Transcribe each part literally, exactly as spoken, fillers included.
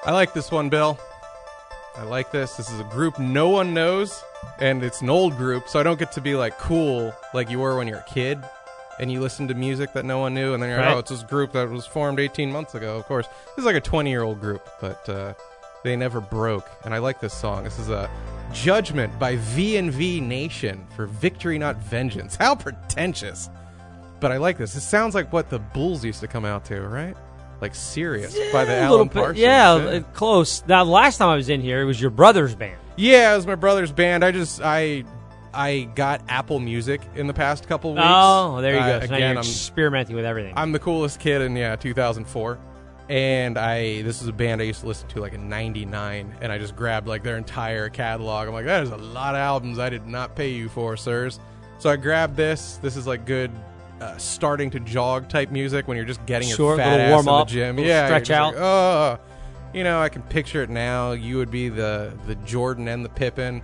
I like this one, Bill. I like this. This is a group no one knows, and it's an old group, so I don't get to be like cool like you were when you were a kid, and you listen to music that no one knew, and then you're like, Right. oh, it's this group that was formed eighteen months ago. Of course, this is like a twenty-year-old group, but uh, they never broke, and I like this song. This is a Judgment by V and V Nation for Victory Not Vengeance. How pretentious. But I like this. It sounds like what the Bulls used to come out to, right? Like Serious by the a Alan little bit, Parsons. yeah, uh, close. Now, the last time I was in here, it was your brother's band. Yeah, it was my brother's band. I just I I got Apple Music in the past couple weeks. Oh, there you Uh, go. So now again, you're I'm experimenting with everything. I'm the coolest kid in yeah two thousand four, and I this is a band I used to listen to like in ninety-nine, and I just grabbed like their entire catalog. I'm like, that is a lot of albums I did not pay you for, sirs. So I grabbed this. This is like good. Uh, starting to jog type music when you're just getting Sure, your fat little ass warm in the up, gym. little Yeah, stretch you're out. just like, oh, you know, I can picture it now. You would be the the Jordan and the Pippen.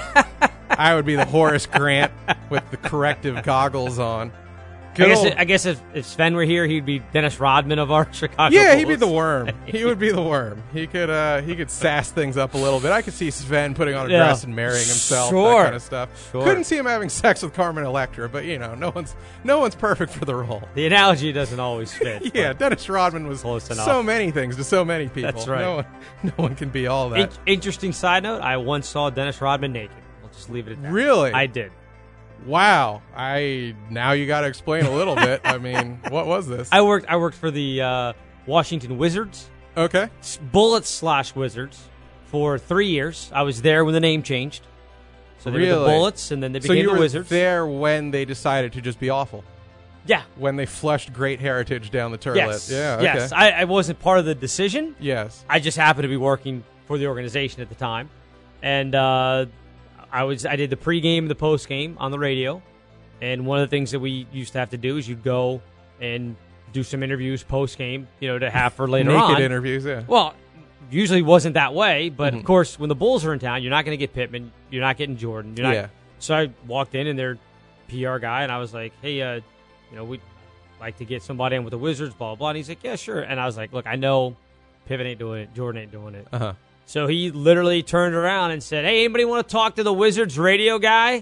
I would be the Horace Grant with the corrective goggles on. I Good guess, old- it, I guess if, if Sven were here, he'd be Dennis Rodman of our Chicago yeah, he'd be Bulls. the worm. He would be the worm. He could uh, he could sass things up a little bit. I could see Sven putting on a Yeah. dress and marrying himself, Sure. that kind of stuff. Sure. Couldn't see him having sex with Carmen Electra, but you know, no one's no one's perfect for the role. The analogy doesn't always fit. Yeah, but Dennis Rodman was Close enough. so many things to so many people. That's right. No one, no one can be all that. In- interesting side note, I once saw Dennis Rodman naked. I'll just leave it at that. Really? I did. Wow. I now you got to explain a little bit. I mean, what was this? I worked I worked for the uh, Washington Wizards, okay. s- Bullets slash Wizards, for three years. I was there when the name changed. So they were the Really? Bullets, and then they So became you the were Wizards. there when they decided to just be awful. Yeah. When they flushed great heritage down the toilet. Yes. Yeah. Okay. Yes. I, I wasn't part of the decision. yes. I just happened to be working for the organization at the time, and uh, I was I did the pregame and the postgame on the radio. And one of the things that we used to have to do is you'd go and do some interviews postgame, you know, to have for later Naked on. interviews. Yeah. Well, usually wasn't that way, but Mhm. of course, when the Bulls are in town, you're not going to get Pittman, you're not getting Jordan, you're not. Yeah. So I walked in and their P R guy, and I was like, "Hey, uh, you know, we'd like to get somebody in with the Wizards, blah blah blah." And he's like, "Yeah, sure." And I was like, "Look, I know Pippen ain't doing it, Jordan ain't doing it." Uh huh. So he literally turned around and said, "Hey, anybody want to talk to the Wizards radio guy?"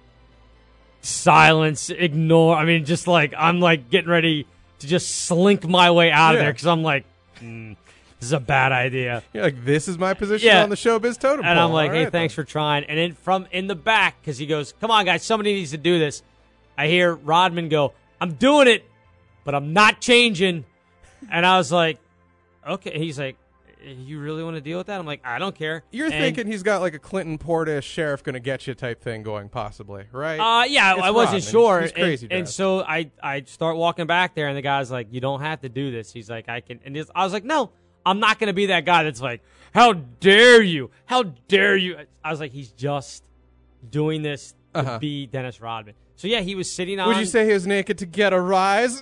Silence, ignore. I mean, just like I'm like getting ready to just slink my way out of Yeah. there because I'm like, mm, this is a bad idea. You're like, this is my position Yeah. on the showbiz totem pole. And I'm like, All hey, right, thanks then. for trying. And then from in the back, because he goes, come on, guys, somebody needs to do this. I hear Rodman go, I'm doing it, but I'm not changing. And I was like, okay. He's like, you really want to deal with that? I'm like, I don't care. You're And, thinking he's got like a Clinton Portis sheriff going to get you type thing going, possibly, right? Uh, yeah, It's I wasn't Rodman. sure. He's crazy and, and dressed. so I, I start walking back there, and the guy's like, you don't have to do this. He's like, I can. And he's- I was like, no, I'm not going to be that guy that's like, how dare you? How dare you? I was like, he's just doing this to Uh-huh. be Dennis Rodman. So, yeah, he was sitting on. Would you say he was naked to get a rise?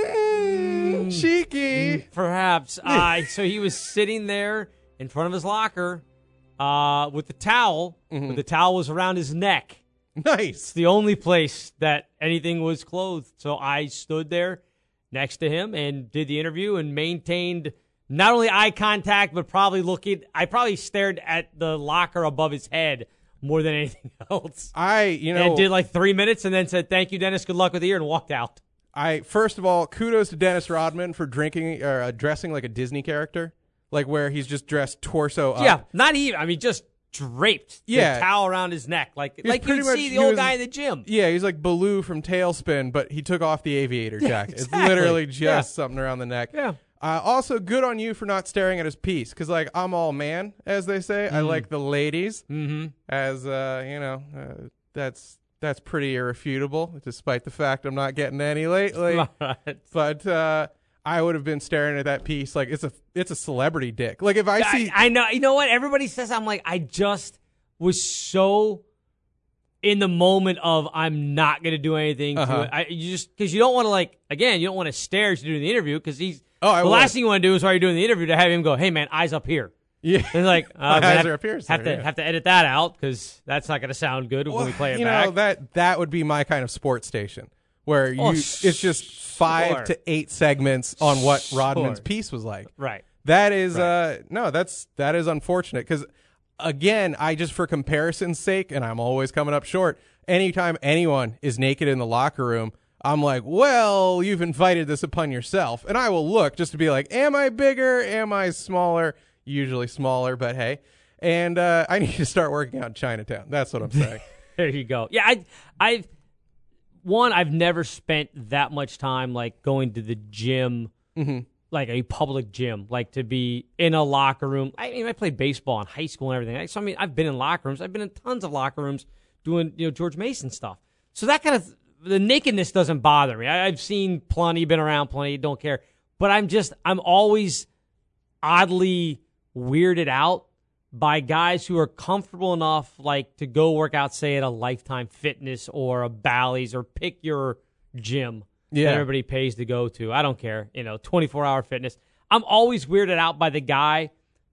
Mm, cheeky. Perhaps. uh, so he was sitting there in front of his locker uh, with the towel. Mm-hmm. But the towel was around his neck. Nice. The only place that anything was clothed. So I stood there next to him and did the interview and maintained not only eye contact, but probably looking. I probably stared at the locker above his head more than anything else. I, you know, And did like three minutes and then said, thank you, Dennis. Good luck with the year, and walked out. I first of all, kudos to Dennis Rodman for drinking or uh, dressing like a Disney character, like where he's just dressed torso up. Yeah, not even. I mean, just draped. Yeah. The towel around his neck. Like, was like pretty you'd much- see the he old was- guy in the gym. Yeah, he's like Baloo from Tailspin, but he took off the aviator jacket. exactly. It's literally just Yeah. something around the neck. Yeah. Uh, also, good on you for not staring at his piece, because like I'm all man, as they say. I like the ladies, Mm-hmm. as uh, you know. Uh, that's that's pretty irrefutable, despite the fact I'm not getting any lately. Right. But uh, I would have been staring at that piece like it's a it's a celebrity dick. Like if I see, I, I know. You know what? Everybody says I'm like, I just was so in the moment of I'm not going to do anything Uh-huh. to it. I, you just because you don't want to like again, you don't want to stare as you're doing the interview because he's Oh, I the would. last thing you want to do is while you're doing the interview to have him go, hey man, eyes up here. yeah, And like, uh, My I'm gonna eyes have, are up here, have sir, to yeah. have to edit that out because that's not going to sound good when we play it you back. know that that would be my kind of sports station where you Oh, it's just five sure. to eight segments on what Sure. Rodman's piece was like. Right. That is, Right. uh, no, that's, that is unfortunate because, again, I just, for comparison's sake, and I'm always coming up short, anytime anyone is naked in the locker room, I'm like, well, you've invited this upon yourself. And I will look just to be like, am I bigger? Am I smaller? Usually smaller, but hey. And uh, I need to start working out in Chinatown. That's what I'm saying. There you go. Yeah, I, I've, one, I've never spent that much time, like, going to the gym, mm-hmm. like a public gym, like to be in a locker room. I mean, I played baseball in high school and everything. So, I mean, I've been in locker rooms. I've been in tons of locker rooms doing, you know, George Mason stuff. So that kind of, the nakedness doesn't bother me. I, I've seen plenty, been around plenty, don't care. But I'm just, I'm always oddly weirded out by guys who are comfortable enough, like, to go work out, say, at a Lifetime Fitness or a Bally's or pick your gym Yeah. that everybody pays to go to. I don't care. You know, twenty-four hour fitness. I'm always weirded out by the guy,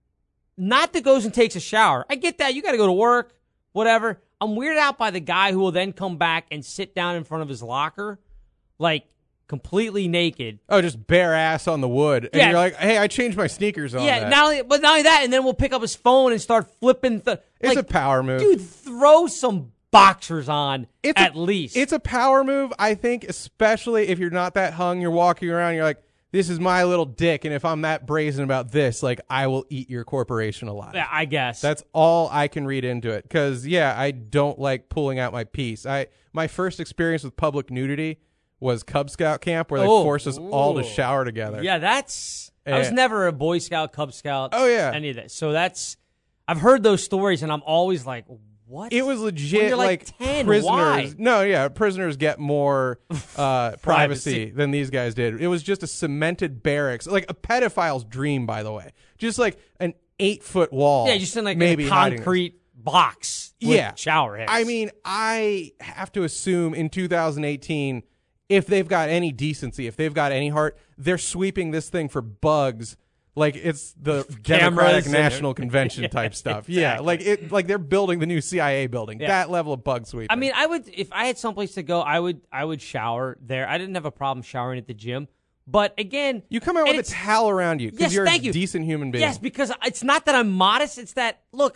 not that goes and takes a shower. I get that. You got to go to work, whatever. I'm weirded out by the guy who will then come back and sit down in front of his locker, like, completely naked. Oh, just bare ass on the wood. And Yeah. you're like, hey, I changed my sneakers on Yeah, that. not only, but not only that, and then we'll pick up his phone and start flipping. Th- it's like, a power move. dude, throw some boxers on It's at a, least. It's a power move, I think, especially if you're not that hung, you're walking around, you're like, this is my little dick, and if I'm that brazen about this, like, I will eat your corporation alive. Yeah, I guess. That's all I can read into it. Because, yeah, I don't like pulling out my piece. I My first experience with public nudity was Cub Scout camp, where they Oh, forced us all to ooh. shower together. Yeah, that's. I was And- never a Boy Scout, Cub Scout. Oh, yeah. Any of that. So that's. I've heard those stories, and I'm always like, what? It was When legit you're like ten, prisoners. why? No, yeah, prisoners get more uh, privacy Privacy. than these guys did. It was just a cemented barracks, like a pedophile's dream, by the way. Just like an eight foot wall. Yeah, just in like maybe a hiding us. concrete box. With Yeah. shower heads. I mean, I have to assume in two thousand eighteen, if they've got any decency, if they've got any heart, they're sweeping this thing for bugs. Like it's the Democratic and- National Convention type stuff. Yeah, exactly. like it, like they're building the new C I A building. Yeah. That level of bug sweeping. I mean, I would if I had someplace to go, I would I would shower there. I didn't have a problem showering at the gym, but again, you come out and with a it's- towel around you because Yes, you're thank a you. decent human being. Yes, because it's not that I'm modest. It's that look,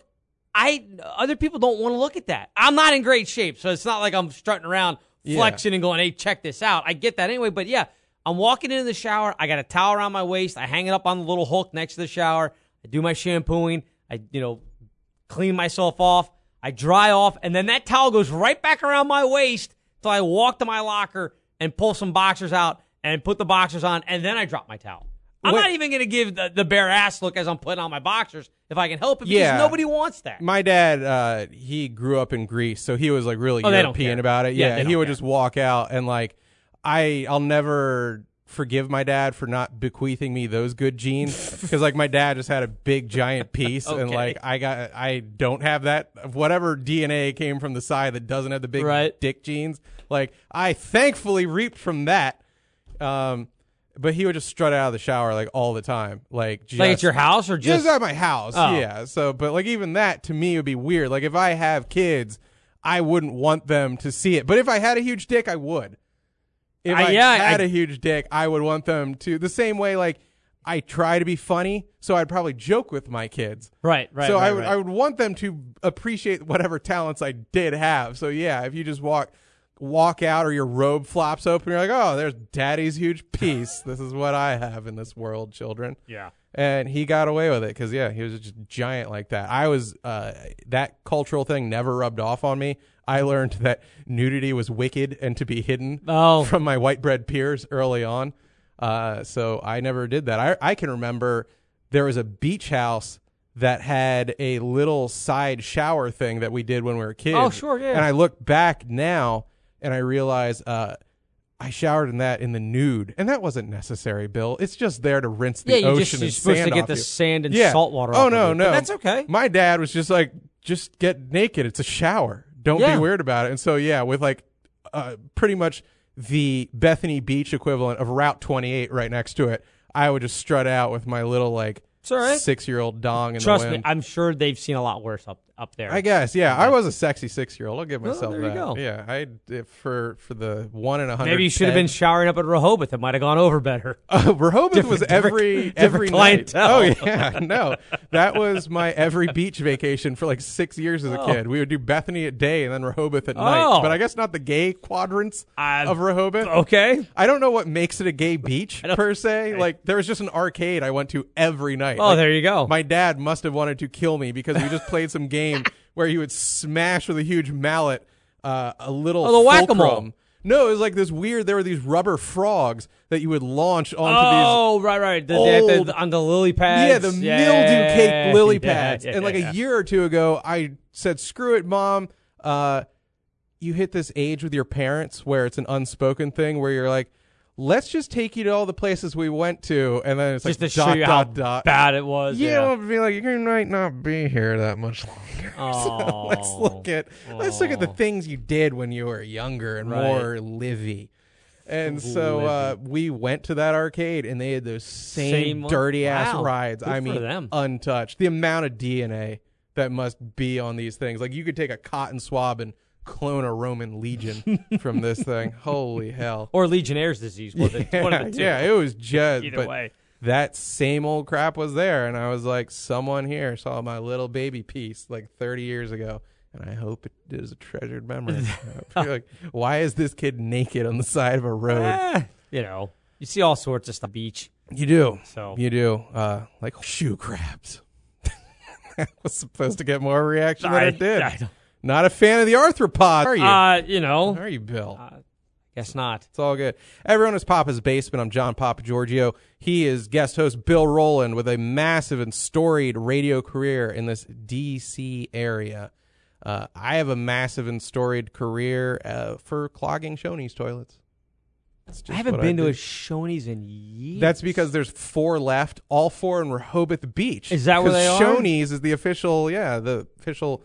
I other people don't want to look at that. I'm not in great shape, so it's not like I'm strutting around Yeah. flexing and going, "Hey, check this out." I get that anyway, but yeah, I'm walking into the shower. I got a towel around my waist. I hang it up on the little hook next to the shower. I do my shampooing. I you know clean myself off. I dry off, and then that towel goes right back around my waist till I walk to my locker and pull some boxers out and put the boxers on, and then I drop my towel. I'm What- not even going to give the, the bare ass look as I'm putting on my boxers if I can help it because Yeah. nobody wants that. My dad, uh, he grew up in Greece, so he was like really Oh, they don't European care. about it. Yeah, Yeah, they he don't would care. just walk out and like, I, I'll never forgive my dad for not bequeathing me those good genes because like my dad just had a big giant piece and Okay. like I got, I don't have that. Whatever D N A came from the side that doesn't have the big Right. dick genes, like I thankfully reaped from that. Um, but he would just strut out of the shower like all the time, like just, Like at your house or just just at my house, Oh. yeah. So, but like even that to me would be weird. Like if I have kids, I wouldn't want them to see it. But if I had a huge dick, I would. If I- I, yeah, had I- a huge dick, I would want them to. The same way, like I try to be funny, so I'd probably joke with my kids. right, right. so right, I would right. I would want them to appreciate whatever talents I did have. So yeah, if you just walk walk out or your robe flops open, you're like, oh, there's daddy's huge piece. This is what I have in this world, children. yeah. And he got away with it because yeah, he was just giant like that. I was uh, that cultural thing never rubbed off on me. I learned that nudity was wicked and to be hidden Oh. from my white bread peers early on. Uh, so I never did that. I, I can remember there was a beach house that had a little side shower thing that we did when we were kids. Oh, sure, yeah. And I look back now and I realize uh, I showered in that in the nude, and that wasn't necessary, Bill. It's just there to rinse the Yeah, you ocean just, you're and supposed sand to get off the you. sand and Yeah. salt water Oh off no, of it. no, But that's okay. My dad was just like, just get naked. It's a shower. Don't Yeah. be weird about it. And so yeah, with like uh, pretty much the Bethany Beach equivalent of Route twenty-eight right next to it, I would just strut out with my little like It's all right. six year old dong in Trust the me, wind. I'm sure they've seen a lot worse up up there. I guess, yeah. I was a sexy six-year-old. I'll give myself there you that. go. Yeah, I if for for the one in a hundred. Maybe you should have been showering up at Rehoboth. It might have gone over better. Uh, Rehoboth Different- was different- every different every clientele. night. Oh yeah, no, that was my every beach vacation for like six years as a Oh. kid. We would do Bethany at day and then Rehoboth at night. Oh. But I guess not the gay quadrants Uh, of Rehoboth. Okay. I don't know what makes it a gay beach don't- per se. Like there was just an arcade I went to every night. Oh, Like, there you go. My dad must have wanted to kill me because we just played some game where he would smash with a huge mallet uh, a little Oh, the whack-a-mole. fulcrum. No, it was like this weird. There were these rubber frogs that you would launch onto oh, right, right. The, the- old- the- on the lily these. pads. Yeah, the mildew cake lily Yeah, pads. yeah, and like yeah. a year or two ago, I said, "Screw it, Mom." Uh, you hit this age with your parents where it's an unspoken thing where you're like, let's just take you to all the places we went to, and then it's Just like to dot, show you dot, how dot. bad it was. You Yeah. don't be like, you might not be here that much longer. So let's look at let's look at the Oh. things you did when you were younger and Right. more livey. And so uh, we went to that arcade, and they had those same, Same one? dirty ass Wow. rides. Good I for mean, them. untouched. The amount of D N A that must be on these things. Like you could take a cotton swab and clone a Roman legion from this thing. Holy hell! Or Legionnaire's disease. One, of the, one of the two. yeah, it was just. Either but way. that same old crap was there, and I was like, someone here saw my little baby piece like thirty years ago, and I hope it is a treasured memory. I feel like, why is this kid naked on the side of a road? Eh, you know, you see all sorts of stuff. Beach. You do, So you do, uh, like shoe crabs. That was supposed to get more reaction than I, it did. I don't- Not a fan of the arthropods, are you? uh, you know, are you, Bill? uh, guess not. It's all good. Everyone is Papa's Basement. I'm John Papa Giorgio. He is guest host Bill Rowland with a massive and storied radio career in this D C area. Uh, I have a massive and storied career uh, for clogging Shoney's toilets. That's just I haven't what been do. to a Shoney's in years. That's because there's four left, all four in Rehoboth Beach. Is that where they are? Shoney's is the official, yeah, the official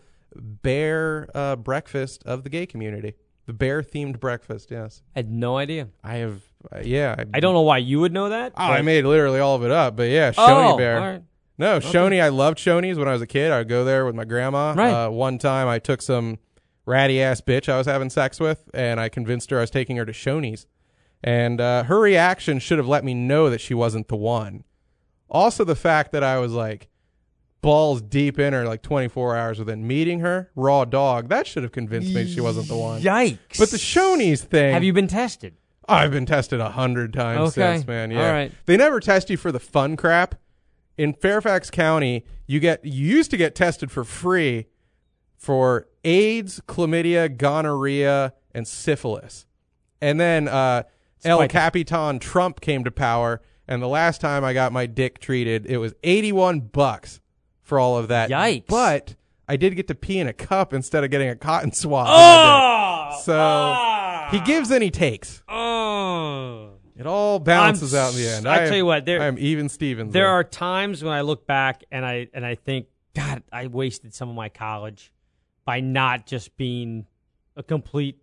bear uh, breakfast of the gay community. The bear-themed breakfast, yes. I had no idea. I have, uh, yeah. I don't know why you would know that. Oh, I but- made literally all of it up, but yeah, Shoney oh, Bear. all right. No, Shoney, I loved Shoney's when I was a kid. I would go there with my grandma. Right. Uh, one time I took some ratty ass bitch I was having sex with, and I convinced her I was taking her to Shoney's. And uh, her reaction should have let me know that she wasn't the one. Also, the fact that I was like balls deep in her like twenty-four hours within meeting her, raw dog, that should have convinced me she wasn't the one. Yikes. But the Shoney's thing. Have you been tested? Oh, I've been tested a hundred times Okay. since, man. Yeah. All right. They never test you for the fun crap. In Fairfax County, you get you used to get tested for free for AIDS, chlamydia, gonorrhea, and syphilis. And then uh, El Spike. Capitan Trump came to power, and the last time I got my dick treated, it was eighty-one bucks for all of that. Yikes. But I did get to pee in a cup instead of getting a cotton swab. Oh! So Ah! he gives and he takes. Oh. It all balances I'm out in the end. s- I am- tell you what, there- I am even Stevens. There are times when I look back and I and I think, God, I wasted some of my college by not just being a complete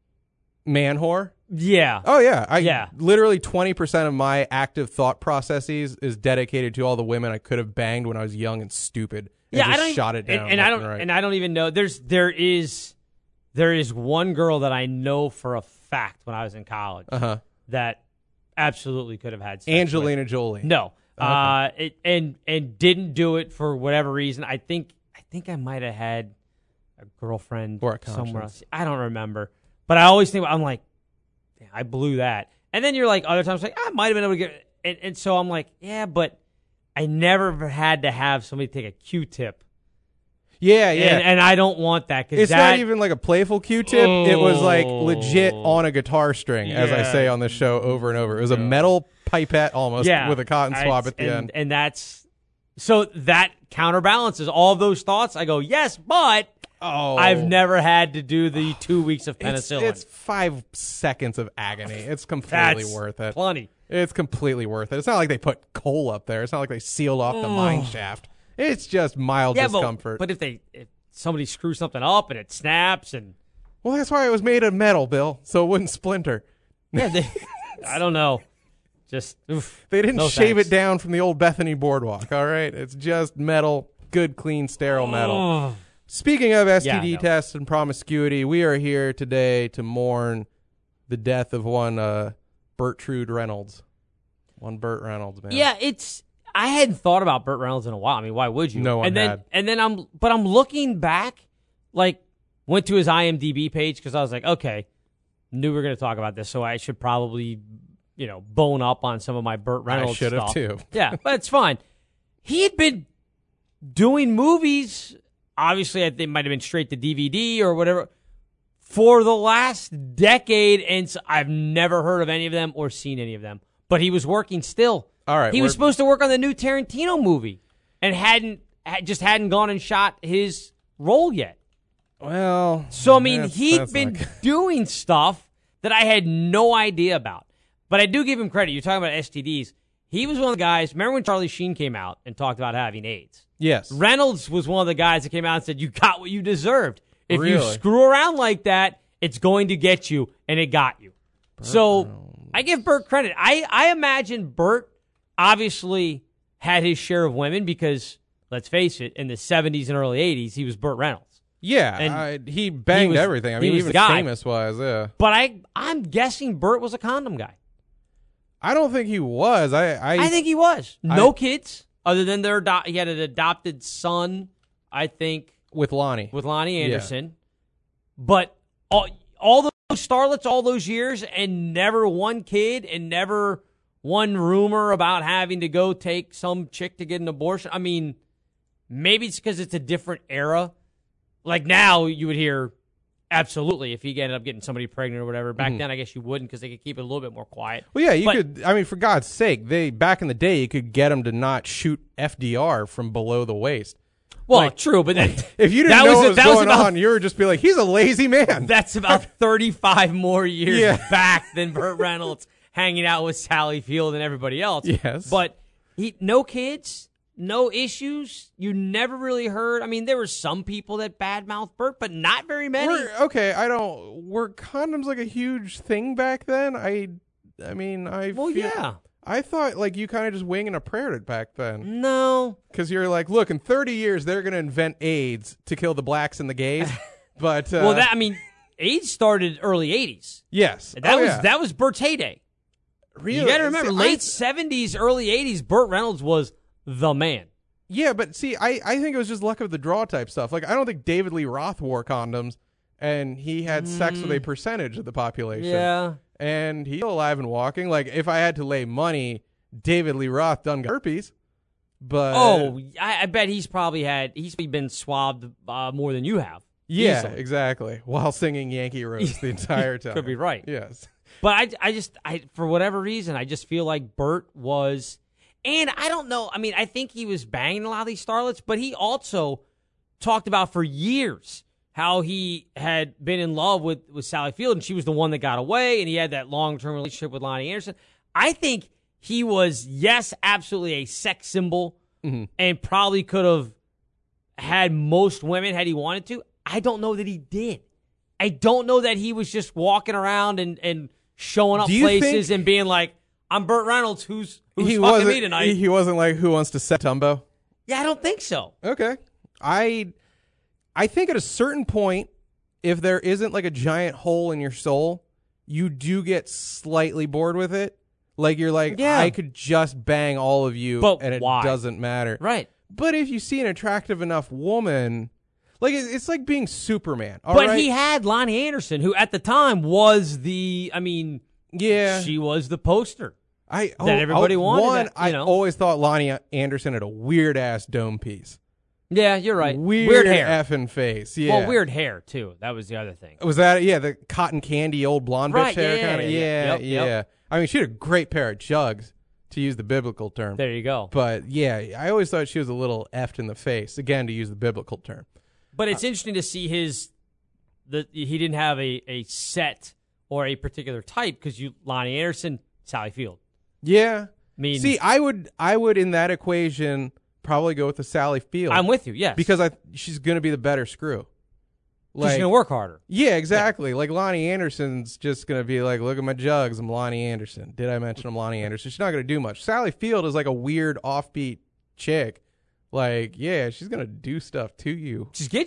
man whore. yeah. Oh yeah, I Yeah. literally twenty percent of my active thought processes is dedicated to all the women I could have banged when I was young and stupid. And yeah, just I don't shot it and- down. and, I left don't and right. and I don't even know. There's there is there is one girl that I know for a fact when I was in college uh-huh. that absolutely could have had sex Angelina with. Jolie. No, Okay. uh, it, and and didn't do it for whatever reason. I think I think I might have had a girlfriend Or a somewhere conscience. else. I don't remember, but I always think I'm like, "Damn, I blew that. And then you're like other times like I might have been able to get, and, and so I'm like, yeah, but I never had to have somebody take a Q-tip. Yeah, yeah. And, and I don't want that because It's that, not even like a playful Q-tip. It was like Oh. legit on a guitar string, as I Yeah. say on this show over and over. It was a metal pipette almost yeah, with a cotton swab I- at the and, end. and that's so that counterbalances all of those thoughts. I go, yes, but Oh, I've never had to do the two weeks of It's, penicillin. it's five seconds of agony. It's completely That's worth it. plenty. It's completely worth it. It's not like they put coal up there. It's not like they sealed off the mine shaft. It's just mild Yeah, discomfort. but, but if they if somebody screws something up and it snaps and well, that's why it was made of metal, Bill, so it wouldn't splinter. yeah, they, I don't know, just oof, They didn't no shave thanks. it down from the old Bethany boardwalk, all right? It's just metal, good, clean, sterile metal. Oh. Speaking of S T D Yeah, no. tests and promiscuity, we are here today to mourn the death of one uh, Bertrude Reynolds. One Burt Reynolds, man. Yeah, it's. I hadn't thought about Burt Reynolds in a while. I mean, why would you? No one and then, had. And then I'm, but I'm looking back, like, went to his I M D B page because I was like, okay, knew we were going to talk about this, so I should probably, you know, bone up on some of my Burt Reynolds I should have stuff. too. Yeah, but it's fine. He had been doing movies. Obviously, I think it might have been straight to D V D or whatever for the last decade, and so I've never heard of any of them or seen any of them. But he was working still. All right, he was we're- supposed to work on the new Tarantino movie, and hadn't had, just hadn't gone and shot his role yet. Well, So I mean, that's- he'd that's been not- doing stuff that I had no idea about. But I do give him credit. You're talking about S T Ds. He was one of the guys. Remember when Charlie Sheen came out and talked about having AIDS? Yes. Reynolds was one of the guys that came out and said, you got what you deserved. If you Really? screw around like that, it's going to get you, and it got you. So I give Burt credit. I, I imagine Burt obviously had his share of women because, let's face it, in the seventies and early eighties, he was Burt Reynolds. Yeah, And I, he banged was- everything. I he mean, was even the guy. famous-wise, yeah. But I, I'm guessing Burt was a condom guy. I don't think he was. I, I, I think he was. No I- kids, other than their ado- he had an adopted son, I think, with Lonnie. with Lonnie Anderson. But all, all those starlets all those years and never one kid and never one rumor about having to go take some chick to get an abortion. I mean, maybe it's because it's a different era. Like now you would hear, absolutely, if he ended up getting somebody pregnant or whatever. Back then I guess you wouldn't because they could keep it a little bit more quiet. Well, yeah, you But- could. I mean, for God's sake, they back in the day, you could get them to not shoot F D R from below the waist. Well, Like, true, but then, If you didn't that know was, what was that was going about, on, you would just be like, "He's a lazy man." That's about thirty-five more years Yeah. back than Burt Reynolds hanging out with Sally Field and everybody else. Yes. But he no kids, no issues. You never really heard. I mean, there were some people that badmouthed Burt, but not very many. Were, okay, I don't. Were condoms like a huge thing back then? I, I mean, I. well, feel, yeah. I thought like you kind of just winging a prayer it back then, No. because you're like, look, in thirty years they're gonna invent AIDS to kill the blacks and the gays. But uh, well, that I mean, AIDS started early eighties. yes, That Oh, was yeah. that was Burt's heyday. Really? You got to remember, See, late I- seventies, early eighties. Burt Reynolds was the man. Yeah, but see, I, I think it was just luck of the draw type stuff. Like, I don't think David Lee Roth wore condoms, and he had sex with a percentage of the population. Mm. Yeah. And he's alive and walking. Like, if I had to lay money, David Lee Roth done got herpes. But Oh, I, I bet he's probably had he's probably been swabbed uh, more than you have. yeah, easily. exactly. While singing Yankee Rose the entire time. Could be right. Yes. But I, I just, I for whatever reason, I just feel like Burt was, and I don't know. I mean, I think he was banging a lot of these starlets, but he also talked about for years how he had been in love with, with Sally Field, and she was the one that got away, and he had that long-term relationship with Lonnie Anderson. I think he was, yes, absolutely a sex symbol, Mhm. and probably could have had most women had he wanted to. I don't know that he did. I don't know that he was just walking around and, and showing up Do you places think- and being like, I'm Burt Reynolds, who's who's he fucking wasn't, me tonight. He wasn't like, who wants to set Tumbo? Yeah, I don't think so. Okay. I I think at a certain point, if there isn't like a giant hole in your soul, you do get slightly bored with it. Like you're like, Yeah. I could just bang all of you But and it why? doesn't matter. Right. But if you see an attractive enough woman, like it- it's like being Superman. All but right? he had Lonnie Anderson, who at the time was the, I mean, yeah, she was the poster. I oh, that everybody oh, wanted One, that, you I know. always thought Lonnie Anderson had a weird ass dome piece. Yeah, you're right. Weird, hair. effing face. Yeah. Well, weird hair, too. That was the other thing. Was that yeah the cotton candy old blonde Right, bitch hair yeah, kind of yeah, yeah yeah. yeah. Yep, yep. I mean she had a great pair of jugs, to use the biblical term. There you go. But yeah, I always thought she was a little effed in the face, again to use the biblical term. But it's interesting to see his, the he didn't have a, a set or a particular type because you Lonnie Anderson, Sally Field. Yeah. I mean, See, I would I would in that equation probably go with the Sally Field. I'm with you, yes. because I she's going to be the better screw. she's Like going to work harder. yeah, exactly. Like Lonnie Anderson's just going to be like, look at my jugs, I'm Lonnie Anderson. Did I mention I'm Lonnie Anderson? She's not going to do much. Sally Field is like a weird offbeat chick. Like, yeah, she's going to do stuff to you. She's Gidget.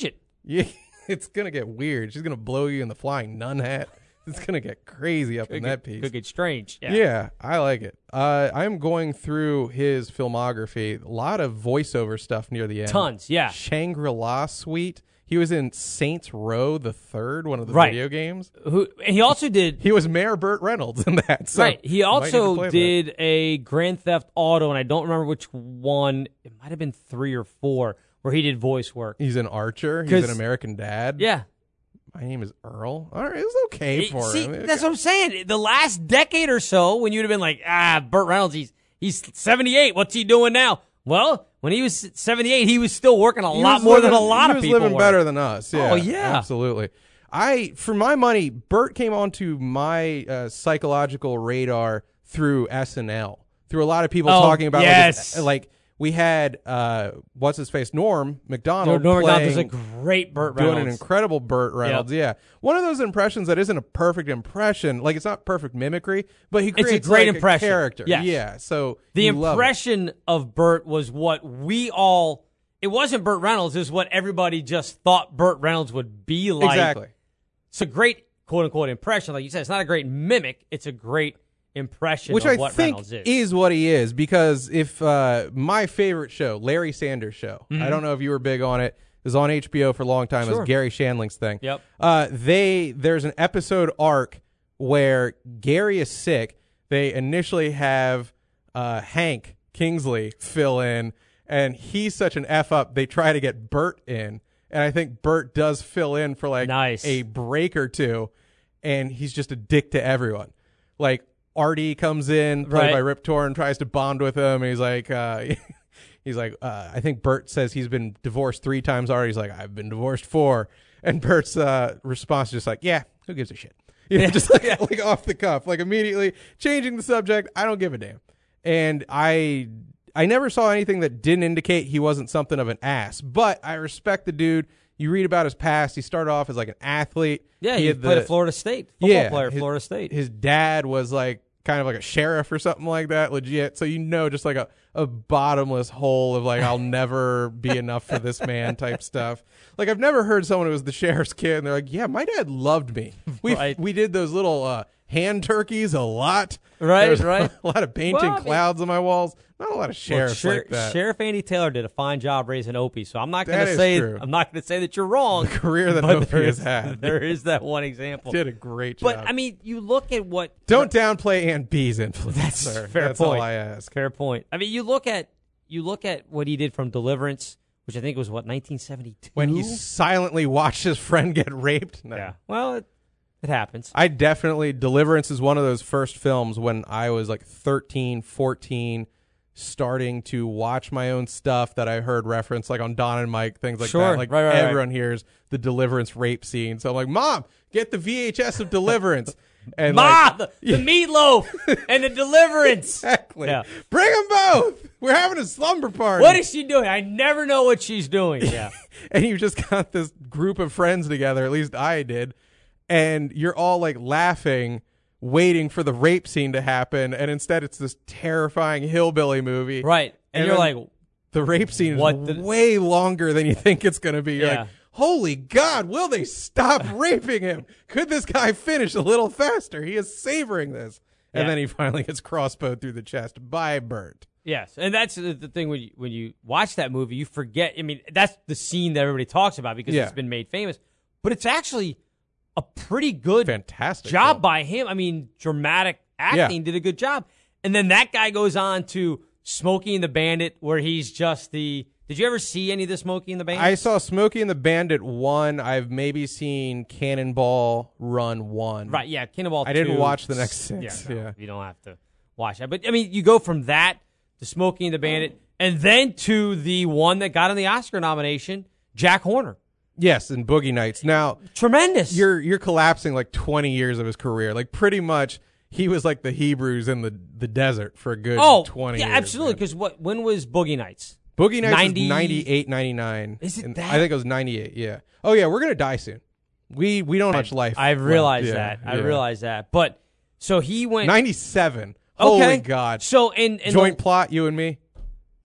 Yeah, it's gonna get weird. She's gonna blow you in the flying nun hat. It's gonna get crazy up could in get, that piece. Could get strange. Yeah. Yeah, I like it. Uh, I'm going through his filmography. A lot of voiceover stuff near the end. Tons. Yeah. Shangri-La Suite. He was in Saints Row the Third, one of the Right. video games. Who and he also did. He was Mayor Burt Reynolds in that. So right. He you might need to also play did a Grand Theft Auto, and I don't remember which one. It might have been three or four, where he did voice work. that. He's an Archer. He's 'Cause- an American Dad. Yeah. My name is Earl. All right, it was okay It- for see, him. that's what I'm saying. The last decade or so, when you'd have been like, ah, Burt Reynolds, he's he's seventy-eight. What's he doing now? Well, when he was seventy-eight, he was still working a He lot was more living- than a lot he of was people. living were. better than us. Yeah. Oh, yeah. Absolutely. I, for my money, Burt came onto my uh, psychological radar through S N L. Through a lot of people Oh, talking about yes. like, like we had uh, what's his face Norm Macdonald Norm Macdonald playing, does a great Burt Reynolds. doing an incredible Burt Reynolds. Yeah, one of those impressions that isn't a perfect impression. Like it's not perfect mimicry, but he It's a creates great like, impression. a character. Yes. Yeah, so The you love it. impression of Burt was what we all. It wasn't Burt Reynolds. It was what everybody just thought Burt Reynolds would be like. Exactly. It's a great quote unquote impression. Like you said, it's not a great mimic. It's a great impression Which of I what think Reynolds is. is what he is, because if uh, my favorite show, Larry Sanders Show, I don't know if you were big on it. It was on H B O for a long time. It Sure. was Gary Shandling's thing. Yep. Uh, they there's an episode arc where Gary is sick. They initially have uh, Hank Kingsley fill in, and he's such an F up. They try to get Burt in, and I think Burt does fill in for like Nice. a break or two, and he's just a dick to everyone. Like Artie comes in, played Right. by Rip Torn, tries to bond with him, and he's like, uh, he's like, uh, I think Burt says he's been divorced three times already. He's like, I've been divorced four, and Burt's uh, response is just like, yeah, who gives a shit? You know, just like, like off the cuff, like immediately changing the subject. I don't give a damn. And I, I never saw anything that didn't indicate he wasn't something of an ass. But I respect the dude. You read about his past. He started off as like an athlete. yeah, he he had played the- at Florida State. Football yeah, player at his- Florida State. His dad was like kind of like a sheriff or something like that, legit. So you know, just like a, a bottomless hole of like, I'll never be enough for this man type stuff. Like I've never heard someone who was the sheriff's kid and they're like, yeah, my dad loved me. We Right. we did those little uh, hand turkeys a lot. Right, There was right. A lot of painting Well, I mean- clouds on my walls. Not a lot of Well, sheriffs Sher- like that. Sheriff Andy Taylor did a fine job raising Opie, so I'm not going That to is say true. I'm not going to say that you're wrong. The career that but Opie there has is- had. There is that one example. Did a great job. But I mean, you look at what Don't downplay Aunt B's influence. That's sir. fair That's point. all I ask. Fair point. I mean, you look at you look at what he did from Deliverance, which I think was what nineteen seventy-two. When he silently watched his friend get raped. No. yeah, well, it, it happens. I definitely, Deliverance is one of those first films when I was like thirteen, fourteen, starting to watch my own stuff that I heard referenced like on Don and Mike, things like Sure. that. Like Right, right, right. everyone hears the Deliverance rape scene. So I'm like, Mom, get the V H S of Deliverance. And Ma, like, the, the meatloaf and the Deliverance. exactly. Yeah. Bring them both. We're having a slumber party. What is she doing? I never know what she's doing. Yeah. And you just got this group of friends together, at least I did, and you're all like laughing, waiting for the rape scene to happen, and instead it's this terrifying hillbilly movie. Right. And, And you're then like, The rape scene is What the- way longer than you think it's going to be. You're Yeah. like, holy God, will they stop raping him? Could this guy finish a little faster? He is savoring this. And Yeah. then he finally gets crossbowed through the chest by Burt. yes. And that's the, the thing when you, when you watch that movie, you forget. I mean, that's the scene that everybody talks about because Yeah. it's been made famous. But it's actually a pretty good Fantastic job film. by him. I mean, dramatic acting, Yeah. did a good job. And then that guy goes on to Smokey and the Bandit, where he's just the. Did you ever see any of the Smokey and the Bandit? I saw Smokey and the Bandit one. I've maybe seen Cannonball Run one. Right, yeah, Cannonball I didn't two. watch the next six. Yeah, no, Yeah. you don't have to watch that. But I mean, you go from that to Smokey and the Bandit, and then to the one that got him the Oscar nomination, Jack Horner. Yes, and Boogie Nights. Now Tremendous. you're you're collapsing like twenty years of his career. Like pretty much, he was like the Hebrews in the, the desert for a good oh, twenty yeah, years. absolutely. man. Because what? When was Boogie Nights? Boogie Nights ninety was ninety-eight, ninety-nine. Is it And that? I think it was ninety-eight. Yeah. Oh yeah, we're gonna die soon. We we don't have much life. I've left. realized Yeah, that. I yeah. realized that. But so he went ninety-seven. Okay. Holy God. So in, in Joint the, plot, you and me.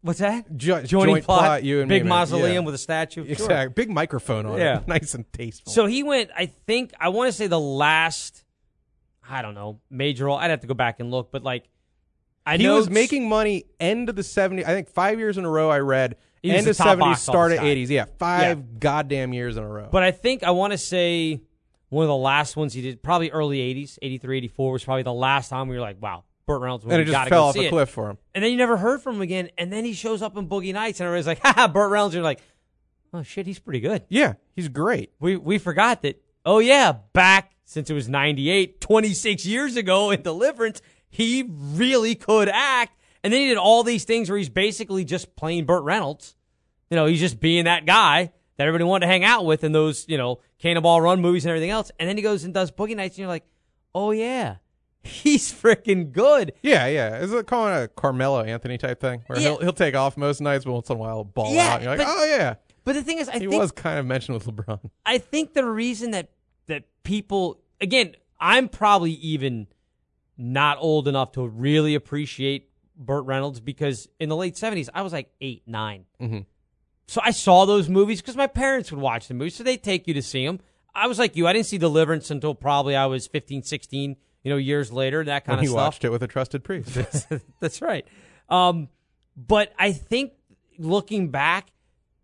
What's that? Jo- Joint, joint plot, plot, you and big me, man. mausoleum Yeah. with a statue. Exactly. Sure. Big microphone on Yeah. it. Nice and tasteful. So he went, I think, I want to say the last, I don't know, major role. I'd have to go back and look, but like, I he know was making money end of the seventies. I think five years in a row I read. He was End the of top seventies, box start office of guy. eighties. Yeah, five Yeah. goddamn years in a row. But I think I want to say one of the last ones he did, probably early eighties, eighty-three, eighty-four was probably the last time we were like, wow, Burt Reynolds. and it just gotta fell go off see a it. cliff for him. And then you never heard from him again. And then he shows up in Boogie Nights, and everybody's like, haha, Burt Reynolds. And you're like, oh, shit, he's pretty good. Yeah, he's great. We we forgot that, oh, yeah, back since it was ninety-eight, twenty-six years ago in Deliverance, he really could act. And then he did all these things where he's basically just playing Burt Reynolds. You know, he's just being that guy that everybody wanted to hang out with in those, you know, Cannonball Run movies and everything else. And then he goes and does Boogie Nights, and you're like, oh, yeah, he's freaking good. Yeah, yeah. Is it calling it a Carmelo Anthony type thing? Where Yeah. he'll he'll take off most nights, but once in a while he'll ball Yeah, out. And you're like, but- oh, yeah. But the thing is, I He think was kind of mentioned with LeBron. I think the reason that that people, again, I'm probably even not old enough to really appreciate Burt Reynolds because in the late seventies, I was like eight, nine. Mm-hmm. So I saw those movies because my parents would watch the movies, so they'd take you to see them. I was like you. I didn't see Deliverance until probably I was fifteen, sixteen, you know, years later, that kind When of he stuff. watched it with a trusted priest. That's right. Um, but I think looking back,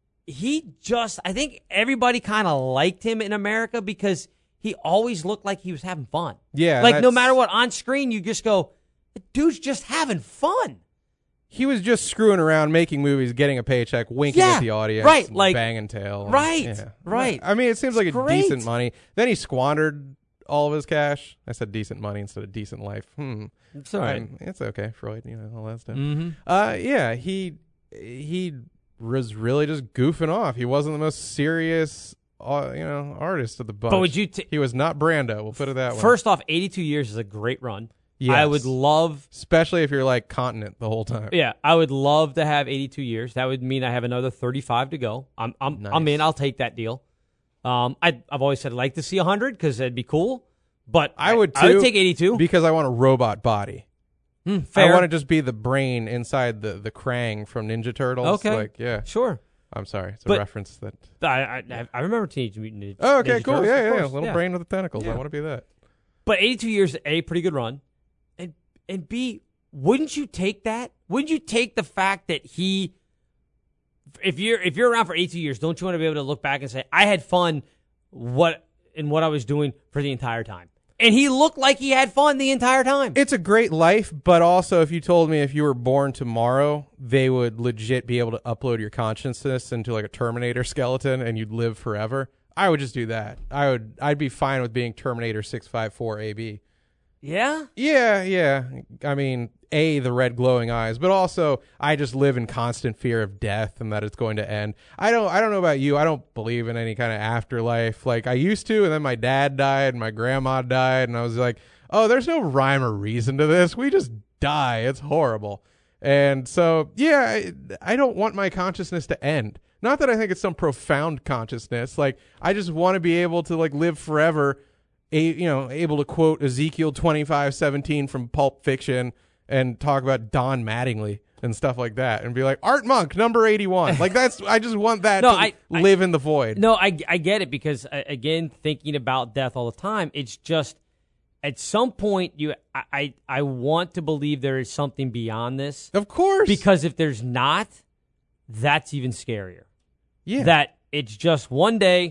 he just, I think everybody kind of liked him in America because he always looked like he was having fun. Yeah, Like no that's- matter what, on screen, you just go, the dude's just having fun. He was just screwing around, making movies, getting a paycheck, winking Yeah, at the audience, right, and like- banging tail. and- right, yeah. right. I mean, it seems like It's a great. decent money. Then he squandered all of his cash. I said decent money instead of decent life. Hmm. It's all right. Um, it's okay, Freud. You know all that stuff. Mm-hmm. Uh, yeah, he he was really just goofing off. He wasn't the most serious, uh, you know, artist of the bunch. But would you, t- He was not Brando. We'll put it that way. first off, eighty-two years is a great run. Yes. I would love especially if you're like continent the whole time. Yeah, I would love to have eighty-two years. That would mean I have another thirty-five to go. I'm I'm Nice. I'm in. I'll take that deal. Um, I I've always said I'd like to see one hundred because that'd be cool. But I would too. I would take eighty-two. because I want a robot body. Hmm, fair. I want to just be the brain inside the the Krang from Ninja Turtles. Okay. Like, yeah. Sure. I'm sorry. It's a But- reference that. I I, I remember Teenage Mutant Ninja. Oh, okay, Ninja cool. Turtles, Yeah, of yeah, yeah. course, Little yeah. brain with the tentacles. I Yeah. want to be that. But eighty-two years, A, pretty good run. And and B, wouldn't you take that? Wouldn't you take the fact that he, if you're if you're around for eighty-two years, don't you want to be able to look back and say, I had fun what in what I was doing for the entire time? And he looked like he had fun the entire time. It's a great life, but also if you told me if you were born tomorrow, they would legit be able to upload your consciousness into like a Terminator skeleton and you'd live forever, I would just do that. I would. I'd be fine with being Terminator six five four A B. Yeah? Yeah, yeah. I mean, A, the red glowing eyes, but also I just live in constant fear of death and that it's going to end. I don't I don't know about you. I don't believe in any kind of afterlife. Like I used to, and then my dad died and my grandma died, and I was like, "Oh, there's no rhyme or reason to this. We just die. It's horrible." And so, yeah, I, I don't want my consciousness to end. Not that I think it's some profound consciousness. Like I just want to be able to like live forever. A, you know, able to quote Ezekiel twenty-five seventeen from Pulp Fiction and talk about Don Mattingly and stuff like that and be like, Art Monk, number eighty-one. Like, that's, I just want that No, to I- I- live in the void. No, I, I get it because, uh, again, thinking about death all the time, it's just at some point you I, I, I want to believe there is something beyond this Of course. because if there's not, that's even scarier. yeah. That it's just one day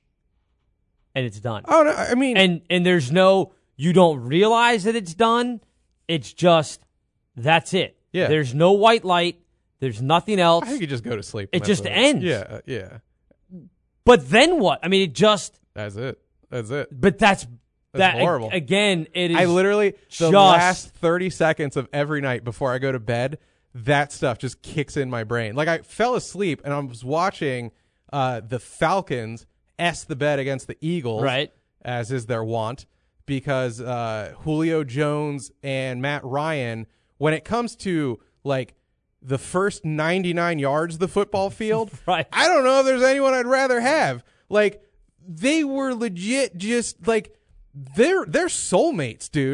and it's done. oh, no, I mean, And and there's no, you don't realize that it's done. It's just, that's it. Yeah. There's no white light. There's nothing else. I think you just go to sleep. It and that's just what ends. Yeah, uh, yeah. But then what? I mean, it just, That's it. That's it. but that's, That's that horrible. Again, it is. I literally, the just- last thirty seconds of every night before I go to bed, that stuff just kicks in my brain. Like I fell asleep and I was watching uh, the Falcons S the bet against the Eagles, Right. as is their wont, because uh, Julio Jones and Matt Ryan, when it comes to like the first ninety-nine yards of the football field, Right. I don't know if there's anyone I'd rather have. Like they were legit just like they're they're soulmates, dude.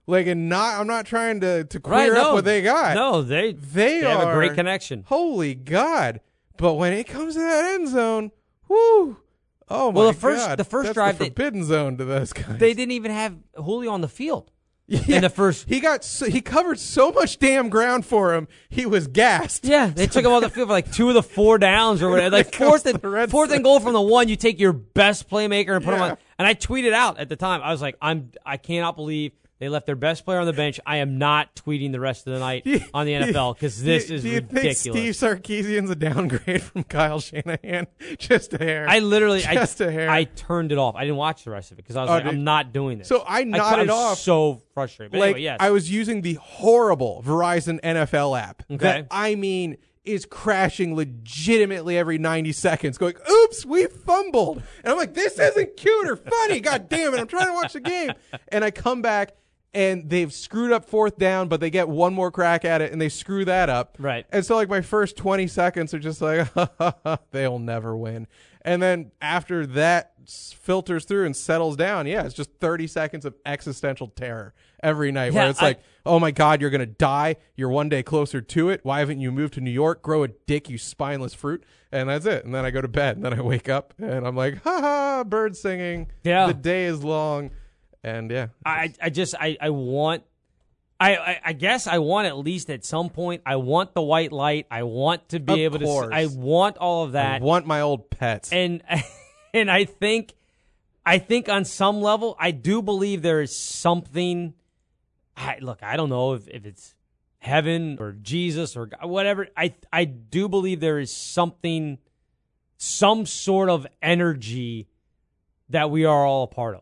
Like, and not, I'm not trying to, to queer Right, up no. what they got. No, they They, they have are, a great connection. Holy God. But when it comes to that end zone, whoo. Oh, my Well, the first- God. the first That's drive the they- forbidden zone to those guys. They didn't even have Julio on the field Yeah. in the first. He got so, he covered so much damn ground for him. He was gassed. Yeah, they took him off the field for like two of the four downs or whatever. Like When it comes fourth to and the red fourth zone. and goal from the one, you take your best playmaker and put him Yeah. on. And I tweeted out at the time. I was like, I'm I cannot believe they left their best player on the bench. I am not tweeting the rest of the night on the N F L because this do, is do you ridiculous. think Steve Sarkisian's a downgrade from Kyle Shanahan? Just a hair. I literally, Just I, a hair. I turned it off. I didn't watch the rest of it because I was Oh, like, did- I'm not doing this. So I cut- nodded I'm off. So frustrated. But like anyway, yes. I was using the horrible Verizon N F L app. Okay. That I mean is crashing legitimately every ninety seconds, going, oops, we fumbled. And I'm like, this isn't cute or funny. God damn it. I'm trying to watch the game. And I come back and they've screwed up fourth down, but they get one more crack at it and they screw that up. Right. And so like my first twenty seconds are just like, they'll never win. And then after that s- filters through and settles down, yeah, it's just thirty seconds of existential terror every night Yeah, where it's I- like, oh my God, you're going to die. You're one day closer to it. Why haven't you moved to New York? Grow a dick, you spineless fruit. And that's it. And then I go to bed and then I wake up and I'm like, ha ha, birds singing. Yeah. The day is long. And yeah. I, I just I, I want I, I I guess I want at least at some point I want the white light. I want to be Of able course. to I want all of I that. want my old pets. And and I think I think on some level I do believe there is something I look, I don't know if, if it's heaven or Jesus or God, whatever. I I do believe there is something some sort of energy that we are all a part of.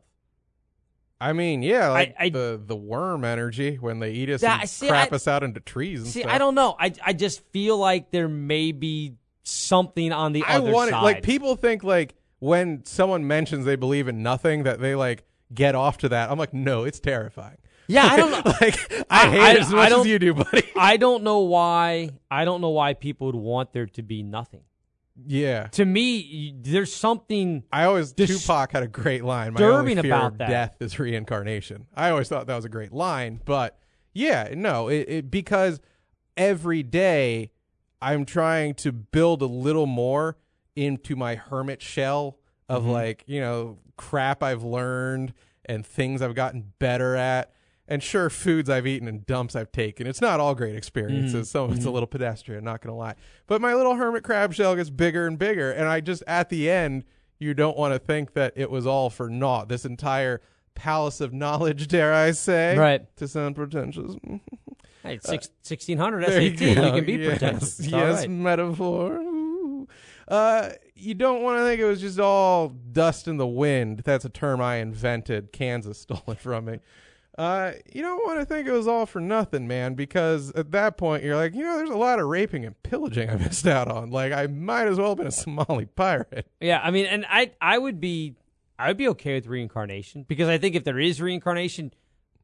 I mean, yeah, like I- I- the the worm energy when they eat us That- and see, crap I- us out into trees and See, stuff. I don't know. I I just feel like there may be something on the I other want it. side. Like people think like when someone mentions they believe in nothing that they like get off to that. I'm like, no, it's terrifying. yeah, I don't know. like I, I- hate I- it as I much don't- as you do, buddy. I don't know why. I don't know why people would want there to be nothing. Yeah. To me, you- there's something. I always Dis- Tupac had a great line. My only disturbing fear about of that. death is reincarnation. I always thought that was a great line, but yeah, no, it, it because every day I'm trying to build a little more into my hermit shell of Mm-hmm. like, you know, crap I've learned and things I've gotten better at. And sure, foods I've eaten and dumps I've taken. It's not all great experiences. Mm-hmm. Some of it's a little pedestrian, not going to lie. But my little hermit crab shell gets bigger and bigger. And I just, at the end, you don't want to think that it was all for naught. This entire palace of knowledge, dare I say. Right. To sound pretentious. Hey, it's six, sixteen hundred There S A you T. You, go. can be Yes, pretentious. It's all yes, right. metaphor. Ooh. Uh, you don't want to think it was just all dust in the wind. That's a term I invented. Kansas stole it from me. Uh, you don't want to think it was all for nothing, man, because at that point you're like, you know, there's a lot of raping and pillaging I missed out on. Like, I might as well have been a Somali pirate. Yeah, I mean, and I I would be I would be okay with reincarnation because I think if there is reincarnation,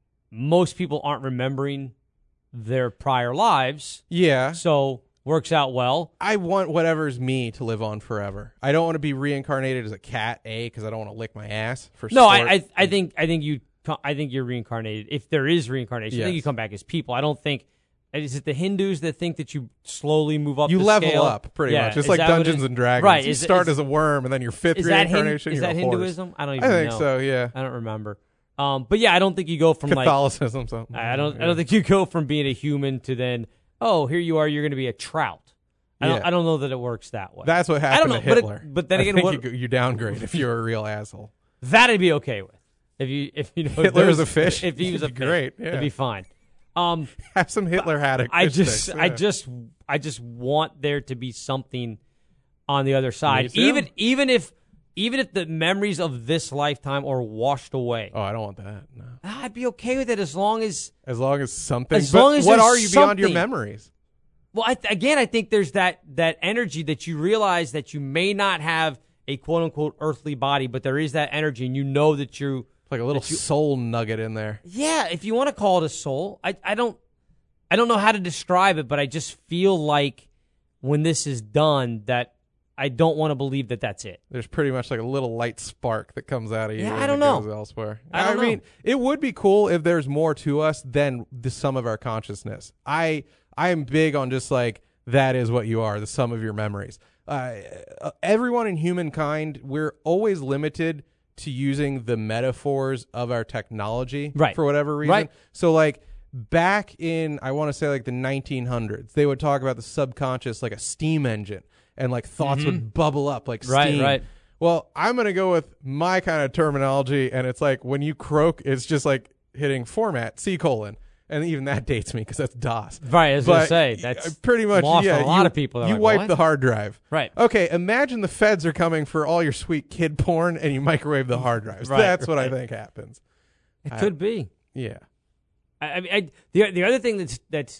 most people aren't remembering their prior lives, Yeah. so works out well. I want whatever's me to live on forever. I don't want to be reincarnated as a cat, A, because I don't want to lick my ass for No, sport. I, I I think I think you I think you're reincarnated. If there is reincarnation, I think Yes. you come back as people. I don't think is it the Hindus that think that you slowly move up. You the level scale? up pretty Yeah, much. It's is like that what it Dungeons is? and Dragons. Right? You is, start is, as a worm, and then your fifth is that Hin- reincarnation, is you're that a horse. Hinduism? I don't even I think know. so. Yeah. I don't remember. Um, but yeah, I don't think you go from like Catholicism. so. I don't I don't think you go from being a human to then oh here you are you're going to be a trout. I don't Yeah. I don't know that it works that way. That's what I don't happened know, to but it- Hitler. but then I again, think what- you, go- you downgrade if you're a real asshole. that I'd be okay with. If you if you know Hitler there was a fish? If he was a It'd be fish, great, yeah. it'd be fine. Um, Have some Hitler haddock. I fish just sticks, I yeah. just I just want there to be something on the other side, too. even even if even if the memories of this lifetime are washed away. Oh, I don't want that. No. I'd be okay with it as long as As long as something. As but long as what there's are you beyond your something. memories? Well, I th- again, I think there's that that energy that you realize that you may not have a quote unquote earthly body, but there is that energy, and you know that you, Like a little soul nugget in there. yeah, if you want to call it a soul, I I don't I don't know how to describe it, but I just feel like when this is done, that I don't want to believe that that's it. There's pretty much like a little light spark that comes out of you. Yeah, and I don't it know. Goes elsewhere. I don't mean, know. it would be cool if there's more to us than the sum of our consciousness. I I am big on just like that is what you are, the sum of your memories. Uh, everyone in humankind, we're always limited to using the metaphors of our technology right. for whatever reason. Right. So like back in, I want to say like the nineteen hundreds, they would talk about the subconscious like a steam engine, and like thoughts mm-hmm. would bubble up like right, steam. Right. Well, I'm going to go with my kind of terminology, and it's like when you croak, it's just like hitting format, C colon. And even that dates me because that's DOS. Right, I was going to say, that's pretty much lost yeah, on a lot you, of people. They're You like, wipe what? the hard drive. Right. Okay, imagine the feds are coming for all your sweet kid porn, and you microwave the hard drives. Right, That's what right. I think happens. It I, could be. Yeah. I, I mean, I, the the other thing that's that's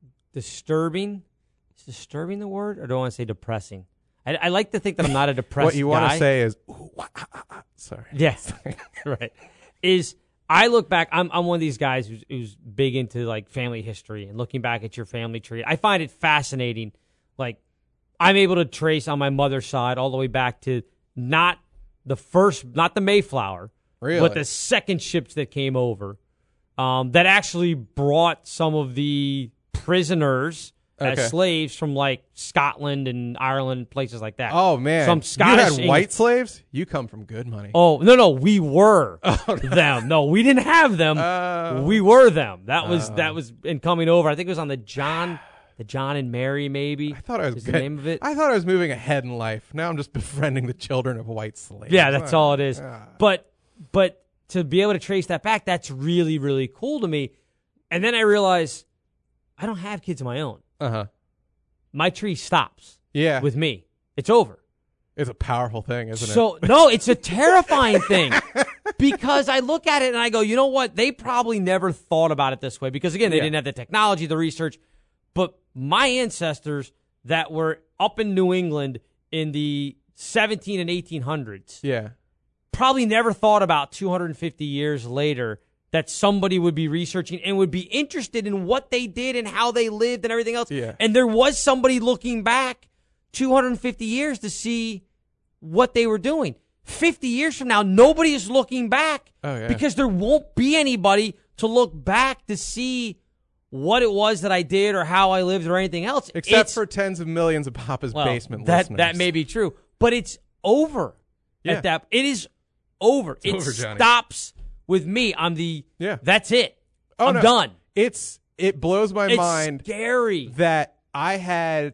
disturbing, is disturbing the word, or do I want to say depressing? I, I like to think that I'm not a depressed What you want guy. to say is, ooh, wah, ah, ah, ah. Sorry. Yes, right. Is I look back, I'm I'm one of these guys who's, who's big into like family history and looking back at your family tree. I find it fascinating. Like I'm able to trace on my mother's side all the way back to not the first, not the Mayflower, Really? but the second ships that came over um, that actually brought some of the prisoners Okay. as slaves from like Scotland and Ireland, places like that. Oh, man. Some Scottish you had white slaves? You come from good money. Oh, no, no, we were Oh, no. them. No, we didn't have them. Uh, we were them. That was uh, that was in coming over. I think it was on the John the John and Mary maybe. I thought I was is good. the name of it. I thought I was moving ahead in life. Now I'm just befriending the children of white slaves. Yeah, that's Uh, all it is. uh. But but to be able to trace that back, that's really really cool to me. And then I realize I don't have kids of my own. Uh-huh. My tree stops Yeah. with me. It's over. It's a powerful thing, isn't So it? no, it's a terrifying thing because I look at it and I go, you know what? They probably never thought about it this way because again, they Yeah. didn't have the technology, the research. But my ancestors that were up in New England in the seventeen and eighteen hundreds Yeah. probably never thought about two hundred fifty years later that somebody would be researching and would be interested in what they did and how they lived and everything else. Yeah. And there was somebody looking back two hundred fifty years to see what they were doing. fifty years from now, nobody is looking back Oh, yeah. because there won't be anybody to look back to see what it was that I did or how I lived or anything else. Except It's- for tens of millions of Papa's well, Basement that, listeners. That may be true, but it's over Yeah. at that. It is over. It's it over, Johnny. stops with me. I'm the, Yeah. that's it. Oh, I'm no. done. It's It blows my It's mind scary. that I had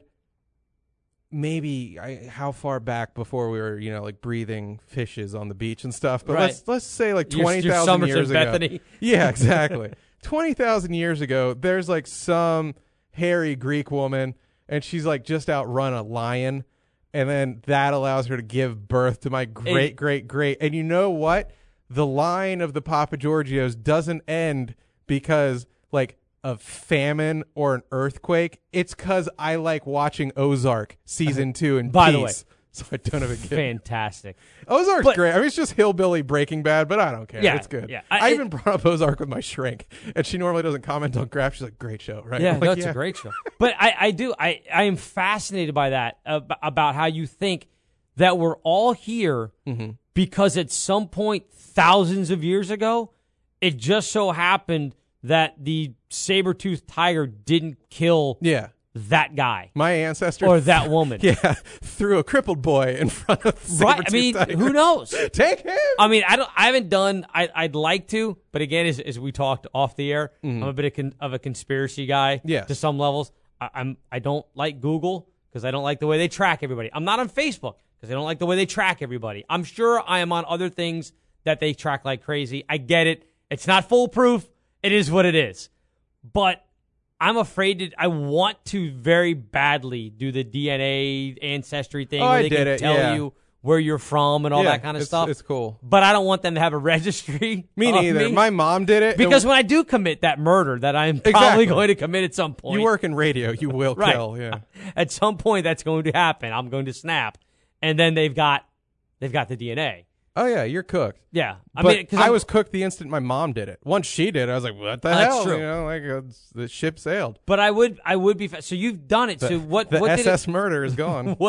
maybe I, how far back before we were, you know, like breathing fishes on the beach and stuff. But Right. let's let's say like Your- twenty your thousand summers years in ago. Bethany. Yeah, exactly. twenty thousand years ago, there's like some hairy Greek woman, and she's like just outrun a lion, and then that allows her to give birth to my great, great, great. And you know what? The line of the Papa Giorgios doesn't end because like of famine or an earthquake. It's because I like watching Ozark season two in By peace. the way, So I don't have a kid. fantastic. Ozark's But- great. I mean, it's just hillbilly Breaking Bad, but I don't care. Yeah, It's good. yeah. I, I- even brought up Ozark with my shrink, and she normally doesn't comment on Graph. She's like, "Great show, right?" Yeah, I'm no, like, it's a great show. But I, I do, I, I am fascinated by that, uh, about how you think that we're all here Mm-hmm. because at some point, thousands of years ago, it just so happened that the saber-toothed tiger didn't kill Yeah, that guy my ancestor or that woman. yeah, threw a crippled boy in front of the Right? I mean, saber-toothed tiger. who knows? Take him. I mean, I don't. I haven't done. I, I'd like to, but again, as, as we talked off the air, I'm a bit of, con, of a conspiracy guy. Yes. To some levels, I, I'm. I don't like Google because I don't like the way they track everybody. I'm not on Facebook because I don't like the way they track everybody. I'm sure I am on other things that they track like crazy. I get it. It's not foolproof. It is what it is. But I'm afraid to. I want to very badly do the D N A ancestry thing Oh, where I they did can it, tell yeah. you where you're from and all Yeah, that kind of it's- stuff. It's cool. But I don't want them to have a registry. Me of neither. me. My mom did it because and when I do commit that murder that I'm probably Exactly. going to commit at some point, you work in radio, you will right? kill. Yeah. At some point, that's going to happen. I'm going to snap, and then they've got they've got the D N A. Oh yeah, you're cooked. Yeah, I but mean, 'cause I I'm- was cooked the instant my mom did it. Once she did it, I was like, "What the That's hell?" true. You know, like uh, the ship sailed. But I would I would be fa- so you've done it. The, so what the what S S did murder is gone. it, what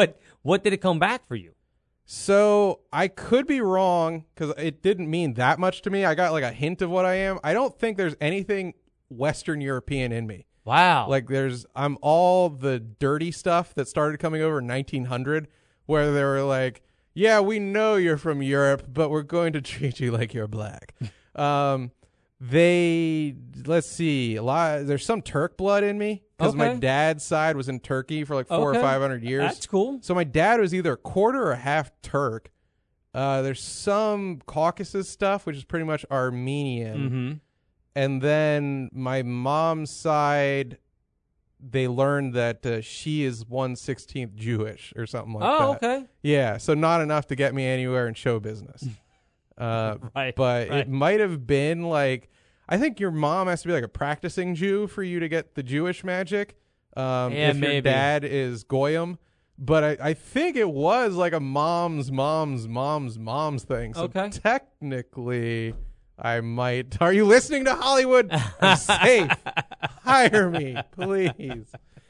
What did it come back for you? So I could be wrong because it didn't mean that much to me. I got like a hint of what I am. I don't think there's anything Western European in me. Wow. Like there's, I'm all the dirty stuff that started coming over in nineteen hundred, where they were like, yeah, we know you're from Europe, but we're going to treat you like you're black. um, they, let's see, a lot, there's some Turk blood in me because Okay. my dad's side was in Turkey for like four Okay. or five hundred years. That's cool. So my dad was either a quarter or a half Turk. Uh, there's some Caucasus stuff, which is pretty much Armenian. Mm-hmm. And then my mom's side, they learned that uh, she is one sixteenth Jewish or something like Oh, that. okay. Yeah, so not enough to get me anywhere in show business. Uh, Right, but right. it might have been like, I think your mom has to be like a practicing Jew for you to get the Jewish magic. Um, Yeah, if your maybe. dad is Goyim. But I, I think it was like a mom's, mom's, mom's, mom's thing. So Okay. technically, I might. Are you listening to Hollywood? I'm safe. Hire me, please.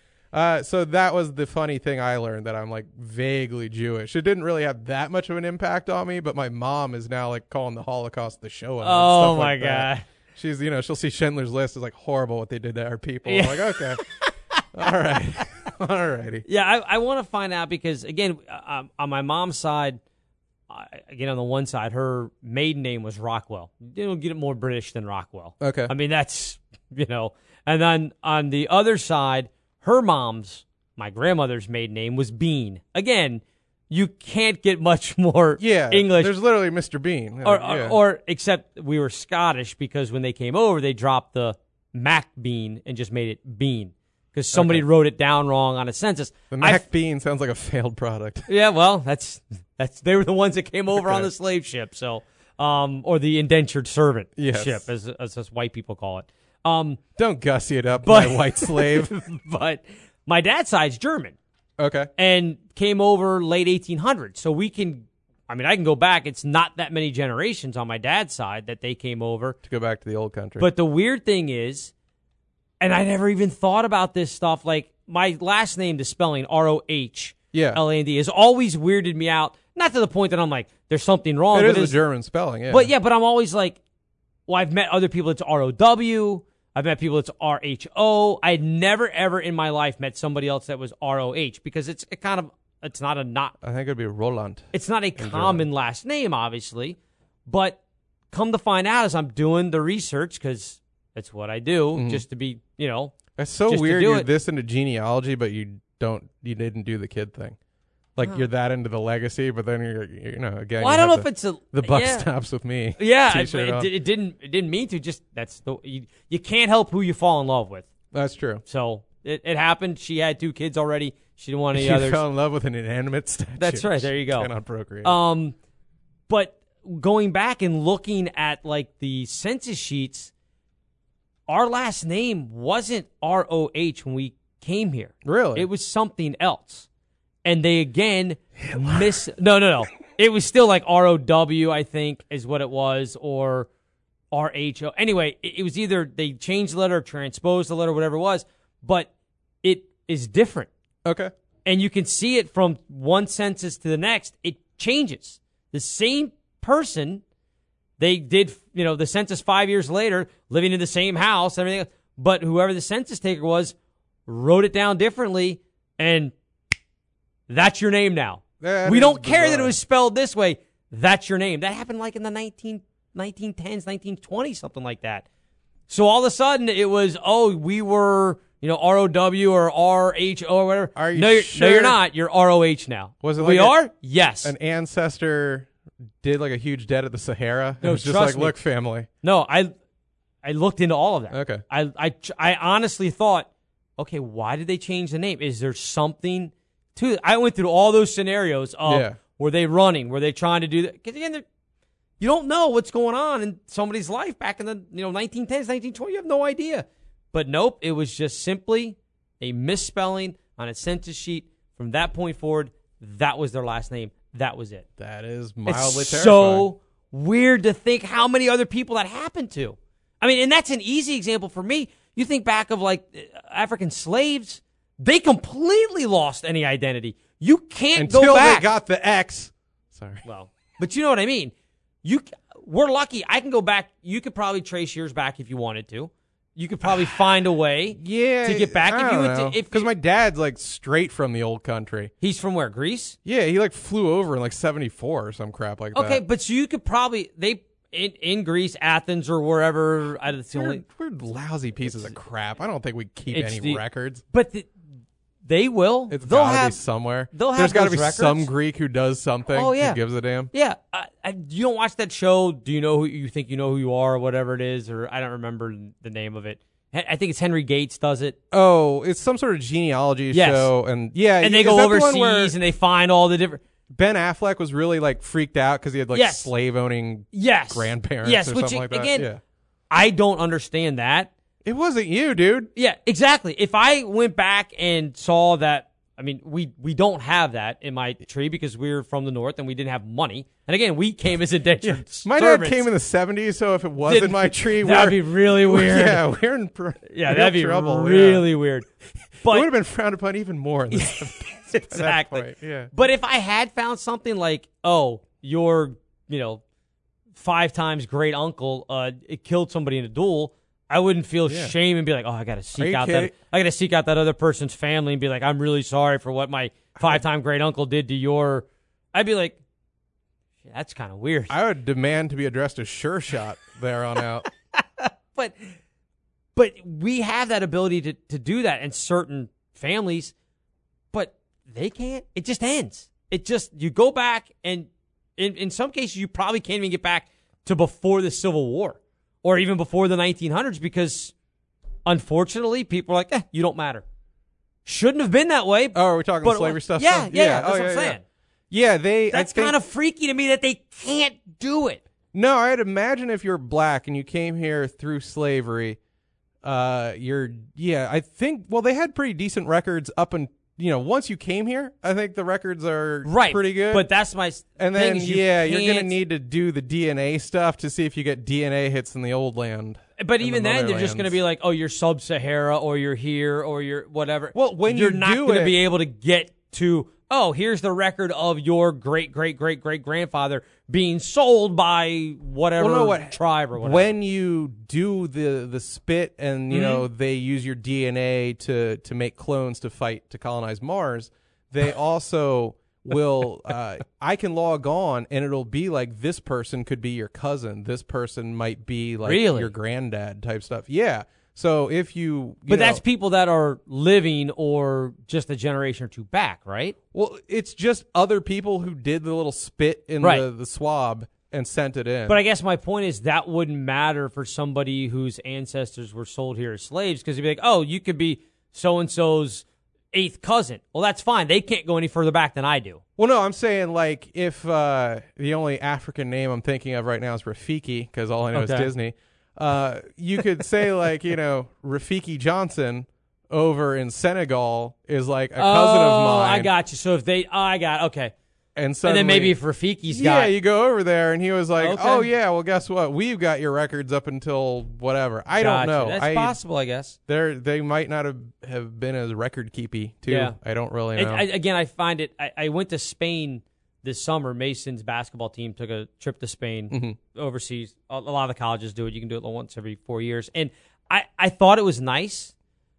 Uh, so that was the funny thing I learned, that I'm like vaguely Jewish. It didn't really have that much of an impact on me, but my mom is now like calling the Holocaust the show. And Oh, stuff my like that. God. She's, you know, she'll see Schindler's List as like horrible what they did to our people. Yeah. I'm like, okay. All right. All righty. Yeah, I, I want to find out because, again, uh, on my mom's side, uh, again, on the one side, her maiden name was Rockwell. You don't get it more British than Rockwell. Okay. I mean, that's, you know. And then on the other side, her mom's, my grandmother's maiden name was Bean. Again, you can't get much more Yeah. English. There's literally Mister Bean. Or, Yeah. or, or except we were Scottish because when they came over, they dropped the Mac Bean and just made it Bean because somebody Okay. wrote it down wrong on a census. The I Mac f- Bean sounds like a failed product. Yeah, well, that's that's they were the ones that came over on Okay. the slave ship, so um, or the indentured servant Yes. ship, as as us white people call it. Um, Don't gussy it up, But- my white slave. but my dad's side's German Okay. and came over late eighteen hundreds, so we can. I mean, I can go back. It's not that many generations on my dad's side that they came over. To go back to the old country. But the weird thing is, and I never even thought about this stuff. Like my last name, the spelling R O H yeah. L A N D, has always weirded me out. Not to the point that I'm like, there's something wrong. It but is a it's- German spelling, yeah. But yeah, but I'm always like, well, I've met other people. It's R O W. I've met people that's R H O. I had never ever in my life met somebody else that was R O H because it's it kind of it's not a not I think it would be Roland. it's not a common last name, obviously. But come to find out, as I'm doing the research, because that's what I do, Mhm. just to be, you know, That's so just to weird. do You're it. this into genealogy, but you don't. You didn't do the kid thing. Like you're that into the legacy, but then you're, you know, again. well, I you don't know have if the, it's a the buck yeah. stops with me. Yeah, it, T-shirt it, on. di- it didn't. It didn't mean to. Just that's the you, you can't help who you fall in love with. That's true. So it, it happened. She had two kids already. She didn't want any She others. fell in love with an inanimate statue. That's right, there you go. Cannot procreate. Um, but going back and looking at like the census sheets, our last name wasn't R O H when we came here. Really? It was something else. And they again miss. No, no, no. It was still like R O W, I think, is what it was, or R H O. Anyway, it, it was either they changed the letter, transposed the letter, whatever it was, but it is different. Okay. And you can see it from one census to the next. It changes. The same person, they did, you know, the census five years later, living in the same house, everything else, but whoever the census taker was wrote it down differently, and that's your name now. That we is don't care that it bizarre. was spelled this way. That's your name. That happened like in the nineteen, nineteen tens, nineteen twenties, something like that. So all of a sudden it was, oh, we were, you know, R O W or R H O or whatever. Are you no, you're, sure? No, you're not. You're R O H now. Was it we like a- are? Yes. An ancestor did like a huge debt at the Sahara. No, it was just trust like, me. look, family. no, I I looked into all of that. Okay. I, I, I honestly thought, okay, why did they change the name? Is there something to it? I went through all those scenarios of Yeah. were they running? Were they trying to do that? Because again, they're- you don't know what's going on in somebody's life back in the you know nineteen tens, nineteen twenties. You have no idea. But nope, it was just simply a misspelling on a census sheet. From that point forward, that was their last name. That was it. That is mildly It's terrifying. so weird to think how many other people that happened to. I mean, and that's an easy example for me. You think back of like African slaves, they completely lost any identity. You can't Until go back. they got the X. Sorry. Well, but you know what I mean. You, we're lucky. I can go back. You could probably trace years back if you wanted to. You could probably find a way Yeah, to get back I if you don't went know. to. If Because you- my dad's like straight from the old country. He's from where? Greece? Yeah, he like flew over in like seventy-four or some crap like that. Okay, but so you could probably they in, in Greece, Athens, or wherever. I, it's the We're, only, we're lousy pieces of crap. I don't think we keep It's any the- records. but the, they will. It's They'll gotta have be somewhere. they'll have There's gotta those be records. some Greek who does something. Oh, yeah. Who gives a damn. Yeah, I, I, you don't watch that show. Do you know who you think you know who you are, or whatever it is, or I don't remember the name of it. I think it's Henry Gates does it. Oh, it's some sort of genealogy Yes. show, and yeah, And they is go that the one overseas where and they find all the different. Ben Affleck was really like freaked out because he had like Yes. slave owning Yes. grandparents Yes, or which something like that. again, yeah. I don't understand that. It wasn't you, dude. Yeah, exactly. If I went back and saw that, I mean, we we don't have that in my tree because we're from the north and we didn't have money. And again, we came as indentured My servants. dad came in the seventies, so if it was Didn't- in my tree, that'd we're, be really weird. Yeah, we're in pr- Yeah, real that'd be trouble. really yeah. weird. It But would have been frowned upon even more in the seventies. at that exactly. point, Yeah. But if I had found something like, oh, your, you know, five times great uncle, uh, it killed somebody in a duel, I wouldn't feel Yeah. shame and be like, oh, I got to seek you out kidding? that. I got to seek out that other person's family and be like, I'm really sorry for what my five time great uncle did to your. I'd be like, that's kind of weird. I would demand to be addressed as Sure Shot there on out. but but we have that ability to, to do that in certain families, but they can't. It just ends. It just, you go back, and in, in some cases, you probably can't even get back to before the Civil War or even before the nineteen hundreds because, unfortunately, people are like, eh, you don't matter. Shouldn't have been that way. Oh, are we talking but- slavery stuff? Yeah, still? yeah, that's Oh, what yeah, I'm yeah. saying. Yeah, they. That's I think, kind of freaky to me that they can't do it. No, I'd imagine if you're black and you came here through slavery, uh, you're yeah. I think well, they had pretty decent records up and you know once you came here, I think the records are Right. pretty good. But that's my s- and thing then is you yeah, you're gonna can't- need to do the D N A stuff to see if you get D N A hits in the old land. But in even the then, they're just going to motherlands. be like, "Oh, you're sub-Sahara, or you're here, or you're whatever." Well, when you're you not do going to it- be able to get to, "Oh, here's the record of your great great great great grandfather being sold by whatever Well, no, what- tribe or whatever." When you do the the spit and you Mhm. know they use your D N A to to make clones to fight to colonize Mars, they also will uh, I can log on and it'll be like this person could be your cousin, this person might be like Really? your granddad type stuff. Yeah. So if you, you but know- that's people that are living or just a generation or two back, right? well, it's just other people who did the little spit in Right. the, the swab and sent it in. But I guess my point is that wouldn't matter for somebody whose ancestors were sold here as slaves because you'd be like, "Oh, you could be so and so's eighth cousin." Well, that's fine. They can't go any further back than I do. Well, no, I'm saying like if uh, the only African name I'm thinking of right now is Rafiki, because all I know Okay. is Disney. Uh, you could say like you know Rafiki Johnson over in Senegal is like a cousin oh, of mine. I got you. So if they, oh, I got okay. And And suddenly, then maybe if Rafiki's yeah, got, you go over there and he was like, Okay. oh yeah, well guess what? We've got your records up until whatever. I Gotcha. don't know. That's I, possible, I guess. They're they might not have, have been as record keepy too. Yeah. I don't really It, know. I, again, I find it. I, I went to Spain this summer. Mason's basketball team took a trip to Spain Mm-hmm. overseas. A, a lot of the colleges do it. You can do it once every four years, and I, I thought it was nice.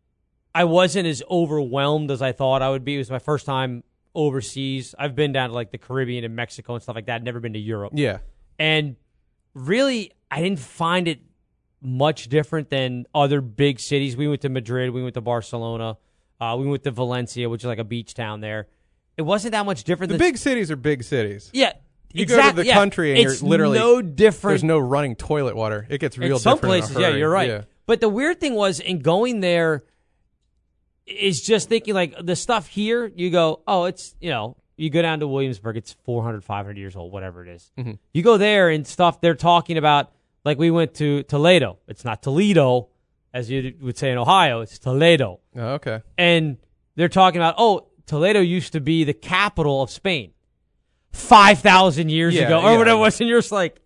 I wasn't as overwhelmed as I thought I would be. It was my first time overseas. I've been down to like the Caribbean and Mexico and stuff like that. I'd never been to Europe. yeah. And really, I didn't find it much different than other big cities. We went to Madrid. We went to Barcelona. Uh, we went to Valencia, which is like a beach town there. It wasn't that much different The than big cities are big cities. Yeah, You exactly, go to the yeah. country and it's you're literally no different. There's no running toilet water. It gets real in some different in a places, yeah, hurry. you're right. Yeah. But the weird thing was, in going there, is just thinking like the stuff here. You go, oh, it's you know, you go down to Williamsburg, it's four hundred, five hundred years old, whatever it is. Mm-hmm. You go there and stuff they're talking about. Like we went to Toledo. It's not Toledo, as you would say in Ohio. It's Toledo, Oh, okay. and they're talking about, oh, Toledo used to be the capital of Spain five thousand years Yeah, ago, or yeah. whatever it was, and you're just like,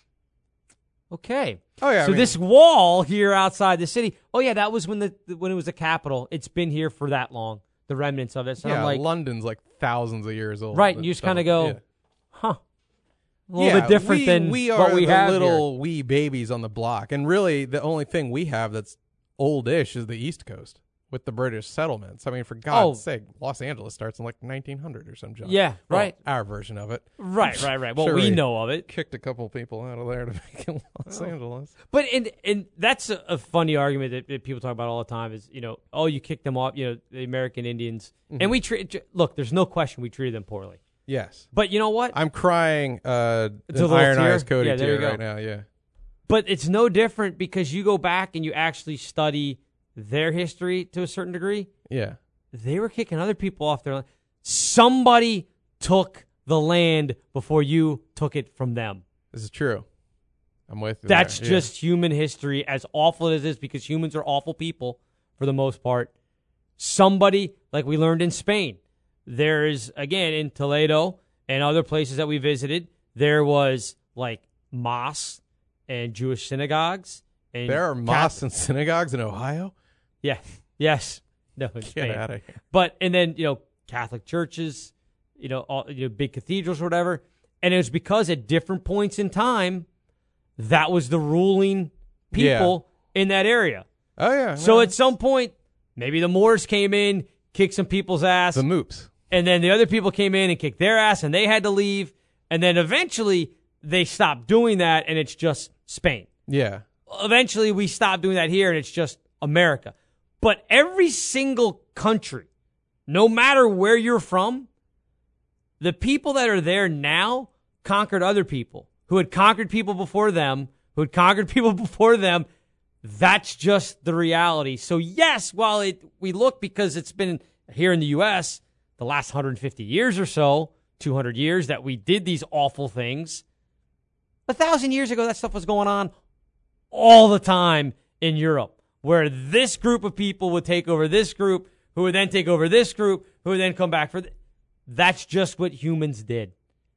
okay. Oh yeah. I So mean, this wall here outside the city, oh yeah, that was when the when it was the capital. It's been here for that long. the remnants of it. So yeah, I'm like, London's like thousands of years old. right, and you just kind of go, yeah. huh. A little yeah, bit different we, than we are what we the have little here. wee babies on the block. And really, the only thing we have that's oldish is the East Coast with the British settlements. I mean, for God's Oh. sake, Los Angeles starts in like nineteen hundred or some junk. Yeah, Well, right. our version of it. Right, right, right. Well, Sure, we we- know of it. Kicked a couple people out of there to make it Los Angeles. But and and that's a, a funny argument that, that people talk about all the time is, you know, oh, you kicked them off, you know, the American Indians. Mm-hmm. And we treat, look, there's no question we treated them poorly. Yes. But you know what? I'm crying uh, It's a an little Iron tear? Eyes Cody Yeah, there tear you go. right now, yeah. But it's no different because you go back and you actually study their history to a certain degree. Yeah. They were kicking other people off their land. Somebody took the land before you took it from them. This is true. I'm with you. That's there, yeah. just human history, as awful as it is, because humans are awful people for the most part. Somebody, like we learned in Spain, there is, again, in Toledo and other places that we visited, there was like mosques and Jewish synagogues. And There are Catholic- mosques and synagogues in Ohio? Yeah. Yes. No, in Get Spain. out of here. But, and then, you know, Catholic churches, you know, all, you know, big cathedrals or whatever. And it was because at different points in time, that was the ruling people in that area. Oh, yeah. So no. at some point, maybe the Moors came in, kicked some people's ass, the moops. and then the other people came in and kicked their ass, and they had to leave. And then eventually, they stopped doing that, and it's just Spain. Yeah. Eventually, we stopped doing that here, and it's just America. But every single country, no matter where you're from, the people that are there now conquered other people who had conquered people before them, who had conquered people before them. That's just the reality. So yes, while it we look, because it's been here in the U S the last one hundred fifty years or so, two hundred years that we did these awful things. A thousand years ago, that stuff was going on all the time in Europe, where this group of people would take over this group, who would then take over this group, who would then come back for. Th- That's just what humans did.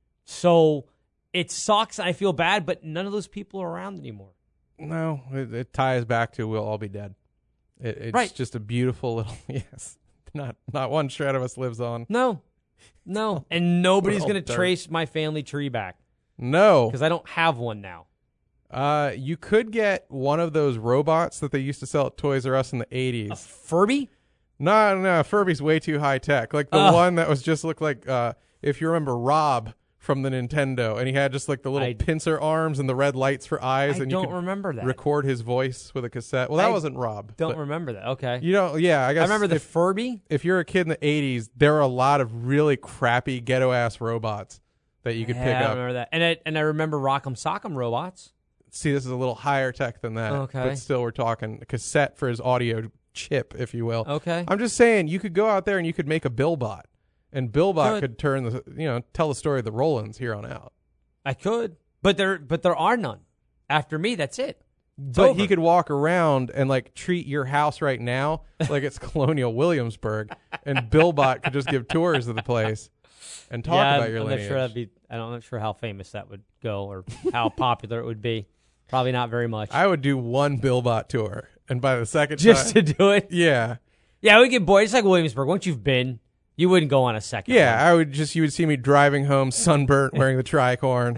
So it sucks. I feel bad, but none of those people are around anymore. No, it, it ties back to we'll all be dead. It, it's Right. just a beautiful little, yes. Not not one shred of us lives on. No, no. And nobody's all going to dirt. trace my family tree back No. because I don't have one now. Uh, you could get one of those robots that they used to sell at Toys R Us in the eighties. A Furby? No, no, Furby's way too high tech. Like the Ugh. one that was just looked like, uh, if you remember Rob from the Nintendo, and he had just like the little I- pincer arms and the red lights for eyes, I and you don't could remember that. record his voice with a cassette. Well, that I wasn't Rob. Don't but remember that. Okay. You know, yeah, I guess I remember the if, Furby. if you're a kid in the eighties, there were a lot of really crappy ghetto ass robots that you could Yeah, pick I up. remember that. And I, and I remember Rock'em Sock'em robots. See, this is a little higher tech than that. Okay. But still, we're talking a cassette for his audio chip, if you will. Okay. I'm just saying, you could go out there and you could make a Billbot, and Billbot Good. could turn the, you know, tell the story of the Rollins here on out. I could, but there, but there are none. After me, that's it. It's But over. he could walk around and like treat your house right now like it's Colonial Williamsburg, and Billbot could just give tours of the place and talk yeah, about I'm, your I'm lineage. not sure that'd be. I don't- I'm not sure how famous that would go or how popular it would be. Probably not very much. I would do one Billbot tour, and by the second Just time, to do it. yeah, Yeah, we get bored. It's like Williamsburg. Once you've been, you wouldn't go on a second. yeah, one. I would just, you would see me driving home sunburnt, wearing the tricorn.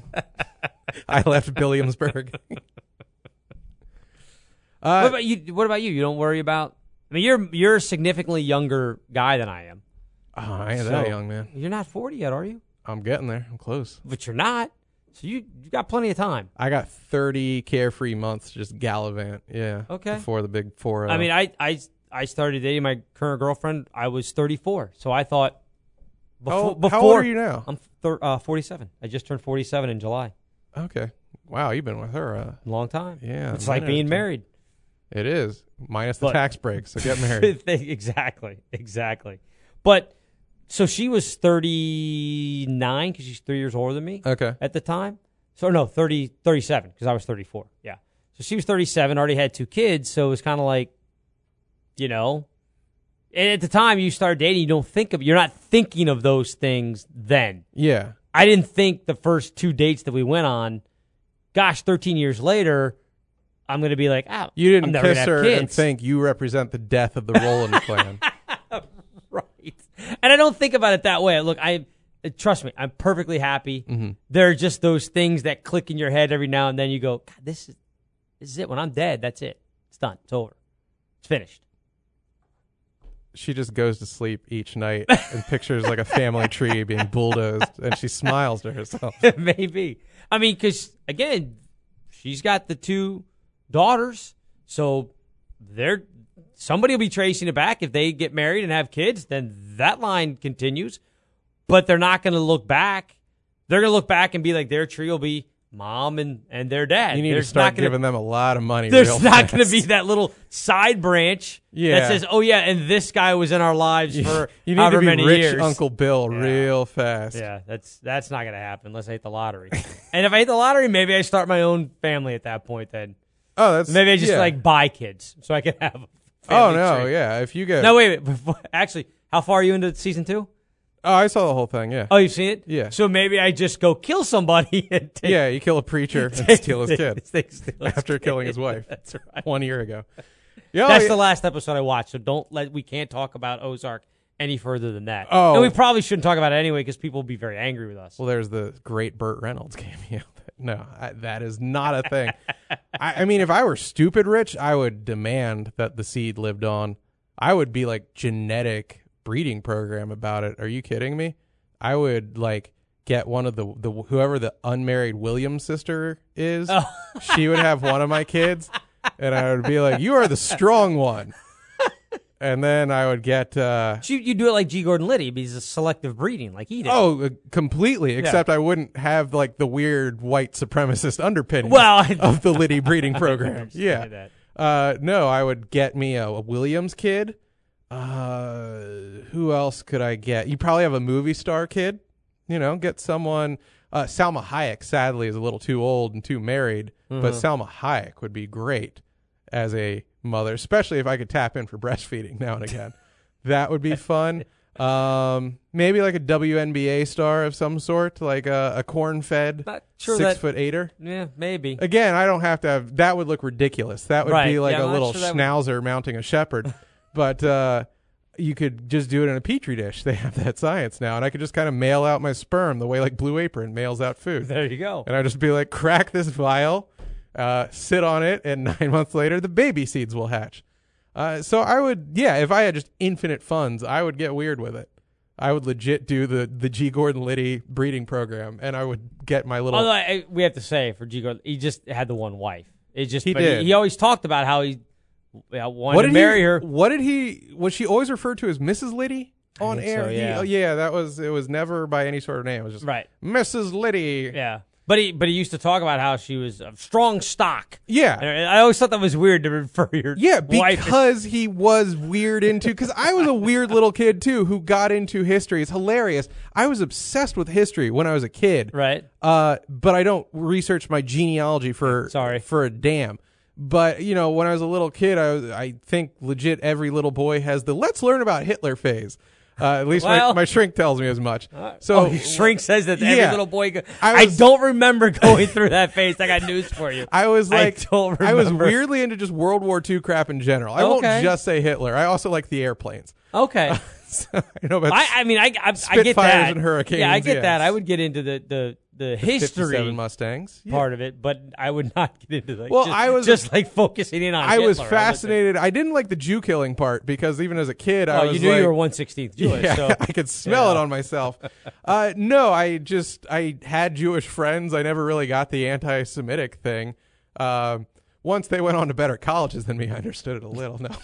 I left Williamsburg. uh, What about you? What about you? You don't worry about. I mean, you're you're a significantly younger guy than I am. oh, I ain't So- that young, man. You're not forty yet, are you? I'm getting there. I'm close. But you're not. So you you got plenty of time. I got thirty carefree months to just gallivant. Yeah. Okay. Before the big four. I mean, I, I I started dating my current girlfriend. I was thirty-four, so I thought. Before, how, before, how old are you now? I'm thir- uh, forty-seven. I just turned forty-seven in July. Okay. Wow, you've been with her. Uh, Long time. yeah. It's a like minute or being two. married. It is. Minus the But- tax break, so get married. Exactly. Exactly. But so she was thirty-nine because she's three years older than me Okay. at the time. So no, thirty, thirty-seven because I was thirty-four. Yeah. So she was thirty-seven, already had two kids. So it was kind of like, you know, and at the time you start dating, you don't think of, you're not thinking of those things then. Yeah. I didn't think the first two dates that we went on, gosh, thirteen years later, I'm going to be like, ah, You didn't I'm never kiss gonna have her kids. and think you represent the death of the Roland clan. Right. And I don't think about it that way. Look, I trust me, I'm perfectly happy. Mm-hmm. There are just those things that click in your head every now and then. You go, God, this is this is it. When I'm dead, that's it. It's done. It's over. It's finished. She just goes to sleep each night and pictures like a family tree being bulldozed, and she smiles to herself. Maybe. I mean, because, again, she's got the two daughters, so they're somebody will be tracing it back. If they get married and have kids, then that line continues. But they're not going to look back. They're going to look back and be like, their tree will be mom and, and their dad. You need there's to start not gonna, giving them a lot of money. There's real not going to fast. be that little side branch yeah. that says, oh, yeah, and this guy was in our lives for you need however to be many rich years. Uncle Bill yeah. real fast. Yeah, that's that's not going to happen unless I hit the lottery. And if I hit the lottery, maybe I start my own family at that point then. Oh, that's Maybe I just, yeah. like, buy kids so I can have a Oh, family no, tree. yeah. If you get... No, wait, wait. Before, actually, how far are you into season two? Oh, I saw the whole thing, yeah. Oh, you've seen it? Yeah. So maybe I just go kill somebody and take... Yeah, you kill a preacher and take- steal his kid take- steal his after kid. killing his wife. That's right. One year ago. Yeah, That's yeah. the last episode I watched, so don't let... We can't talk about Ozark any further than that. Oh. And we probably shouldn't talk about it anyway because people will be very angry with us. Well, there's the great Burt Reynolds cameo. No, I, that is not a thing. I, I mean, if I were stupid rich, I would demand that the seed lived on. I would be like genetic breeding program about it. Are you kidding me? I would like get one of the, the whoever the unmarried Williams sister is. Oh. She would have one of my kids, and I would be like, "You are the strong one." And then I would get. Uh, You, you do it like G. Gordon Liddy, but he's a selective breeding like he did. oh, uh, completely. Except I wouldn't have like the weird white supremacist underpinnings Well, I- of the Liddy breeding I program. understand Yeah. that. Uh, no, I would get me a, a Williams kid. Uh, who else could I get? You probably have a movie star kid. You know, get someone. Uh, Salma Hayek, sadly, is a little too old and too married, Mm-hmm. but Salma Hayek would be great as a mother, especially if I could tap in for breastfeeding now and again. That would be fun. Um, maybe like a W N B A star of some sort, like a, a corn-fed Not sure six that- foot eighter. Yeah, maybe. Again, I don't have to have that. Would look ridiculous. That would Right. be like Yeah, a I'm not little sure that would- schnauzer mounting a shepherd. But uh, you could just do it in a petri dish. They have that science now, and I could just kind of mail out my sperm the way like Blue Apron mails out food. There you go. And I'd just be like, crack this vial, uh, sit on it, and nine months later, the baby seeds will hatch. Uh, so I would, yeah, if I had just infinite funds, I would get weird with it. I would legit do the, the G. Gordon Liddy breeding program, and I would get my little... Although I, we have to say, for G. Gordon, he just had the one wife. It just He but did. He, he always talked about how he uh, wanted what to did marry he, her. What did he... Was she always referred to as Missus Liddy on think air? so, He- yeah. oh, yeah, that was... It was never by any sort of name. It was just Right. Missus Liddy. Yeah. But he but he used to talk about how she was of strong stock. Yeah. And I always thought that was weird to refer your Yeah, wife. because he was weird into, because I was a weird little kid too who got into history. It's hilarious. I was obsessed with history when I was a kid. Right. Uh, but I don't research my genealogy for Sorry. for a damn. But you know, when I was a little kid, I was, I think legit every little boy has the let's learn about Hitler phase. Uh, at least Well- my, my shrink tells me as much. So Oh, your shrink says that every yeah. little boy. Go- I I, was- don't remember going through that phase. I got news for you. I was I like, don't I was remember. weirdly into just World War Two crap in general. I Okay. won't just say Hitler. I also like the airplanes. Okay. So, I know about I, I mean, I, I, I get Spitfires that. and hurricanes, Yeah, I get yes. that. I would get into the the, the history fifty-seven Mustangs. Yeah. part of it, but I would not get into the. Well, just, I was- just like focusing in on. I was Hitler. fascinated. I didn't like the Jew killing part because even as a kid, I Oh, was you knew like, you were one sixteenth Jewish. yeah, So I could smell Yeah. it on myself. Uh, no, I just I had Jewish friends. I never really got the anti-Semitic thing. Um, once they went on to better colleges than me, I understood it a little. No,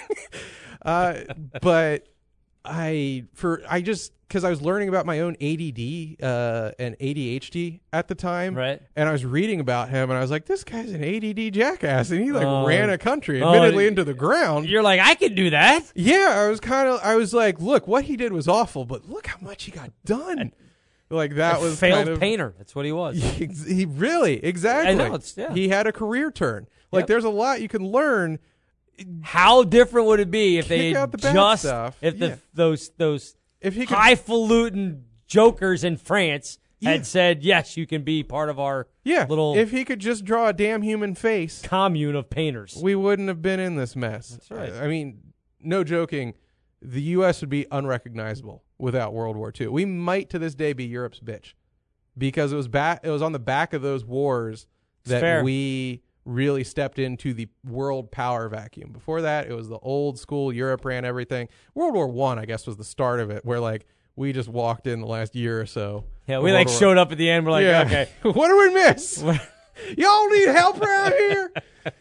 uh, but I for I just because I was learning about my own A D D uh, and A D H D at the time, Right. And I was reading about him, and I was like, "This guy's an A D D jackass," and he like Oh. ran a country, Oh, admittedly y- into the ground. you're like, I could do that. Yeah, I was kind of, I was like, look, what he did was awful, but look how much he got done. Like that was failed kind of, painter. That's what he was. He really, exactly. I know, it's- yeah. He had a career turn. Like Yep. there's a lot you can learn. How different would it be if they Kick had out the bad just stuff. if the Yeah. those those If he could, highfalutin jokers in France Yeah. had said, yes, you can be part of our yeah, little if he could just draw a damn human face, commune of painters. we wouldn't have been in this mess. That's right. I, I mean, no joking. the U S would be unrecognizable without World War Two. We might to this day be Europe's bitch because it was back. It was on the back of those wars that fair. we really stepped into the world power vacuum. Before that, it was the old school. Europe ran everything. World War One, I, I guess, was the start of it, where like we just walked in the last year or so. Yeah, we like War. showed up at the end. We're like, yeah. okay, what do we miss? Y'all need help around here.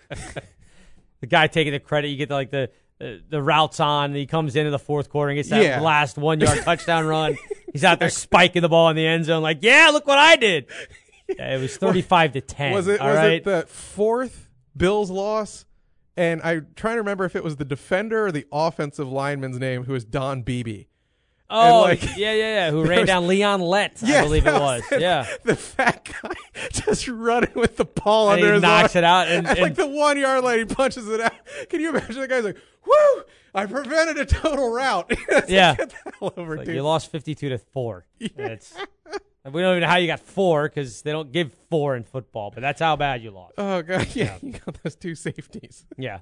The guy taking the credit, you get the, like the. Uh, the routes on, and he comes into the fourth quarter and gets that yeah. last one-yard touchdown run. He's out there spiking the ball in the end zone like, yeah, look what I did. Yeah, it was thirty-five to ten. Was it, all was right? it the fourth Bills loss? And I'm trying to remember if it was the defender or the offensive lineman's name who was Don Beebe. Oh, like, yeah, yeah, yeah. Who ran was, down Leon Lett, I yeah, believe it was. was yeah. The fat guy just running with the ball and under he his knocks arm. it out. And, At and like the one yard line, he punches it out. Can you imagine the guy's like, whoo, I prevented a total route. yeah. Get the hell over, like dude. You lost fifty-two to four. Yeah. It's, we don't even know how you got four because they don't give four in football, but that's how bad you lost. Oh, God. Yeah, yeah. you got those two safeties. Yeah.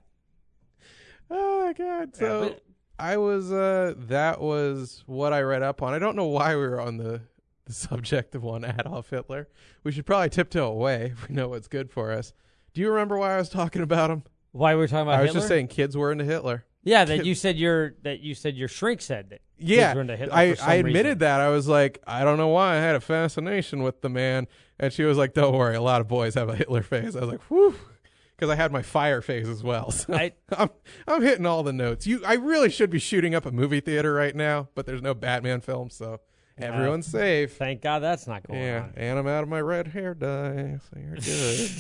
Oh, God. So. Yeah, but, I was, uh, that was what I read up on. I don't know why we were on the, the subject of one Adolf Hitler. We should probably tiptoe away if we know what's good for us. Do you remember why I was talking about him? Why we were talking about I was Hitler? just saying kids were into Hitler. Yeah, that you said your that you said your shrink said that. Yeah, kids were into Hitler I, for some I admitted reason. that. I was like, I don't know why I had a fascination with the man. And she was like, don't worry, a lot of boys have a Hitler phase. I was like, whew. Because I had my fire phase as well. So I, I'm I'm hitting all the notes. You, I really should be shooting up a movie theater right now, but there's no Batman film, so everyone's uh, safe. Thank God that's not going yeah, on. and I'm out of my red hair dye, so you're good.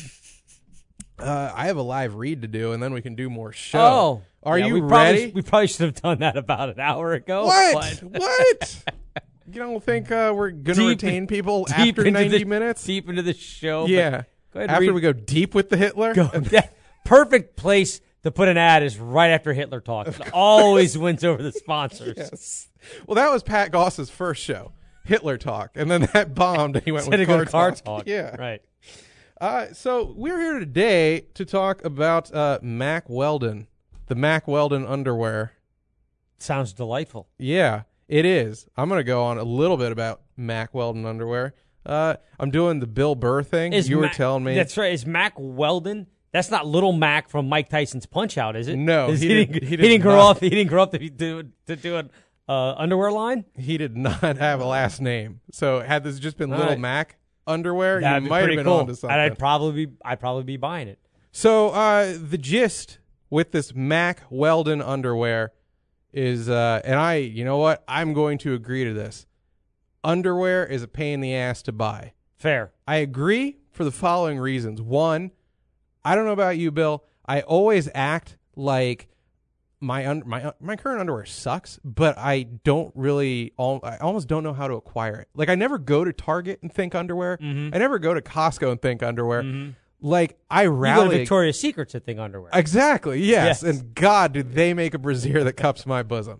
uh, I have a live read to do, and then we can do more show. Oh, are yeah, you we ready? Probably, we probably should have done that about an hour ago. What? But What? You don't think uh, we're going to retain people deep after ninety the, minutes? Deep into the show. Yeah. Go ahead after read. we go deep with the Hitler? Go, yeah, perfect place to put an ad is right after Hitler Talk. It always wins over the sponsors. Yes. Well, that was Pat Goss's first show, Hitler Talk, and then that bombed and he went Instead with of car, go car talk. talk. Yeah. Right. Uh, so we're here today to talk about uh, Mack Weldon, the Mack Weldon underwear. Sounds delightful. Yeah, it is. I'm going to go on a little bit about Mack Weldon underwear. Uh, I'm doing the Bill Burr thing. Is you were Mac, underwear me. That's right. Is Mack Weldon? That's not Little Mac from Mike Tyson's Punch Out, is it? No, is he, he, didn't, didn't, he, he did didn't grow not. up. He didn't grow up to do to do an uh, underwear line. He did not have a last name. So had this just been All Little right. Mac underwear, That'd you be might have pretty been cool. onto something. And I'd probably be I'd probably be buying it. So uh, the gist with this Mack Weldon underwear is, uh, and I, you know what? I'm going to agree to this. Underwear is a pain in the ass to buy. Fair. I agree for the following reasons. One, I don't know about you, Bill. I always act like my un- my my current underwear sucks, but I don't really. Al- I almost don't know how to acquire it. Like I never go to Target and think underwear. Mm-hmm. I never go to Costco and think underwear. Mm-hmm. Like I You rally. go to Victoria's Secret to think underwear. Exactly. Yes. Yes. And God, did they make a brassiere that cups my bosom?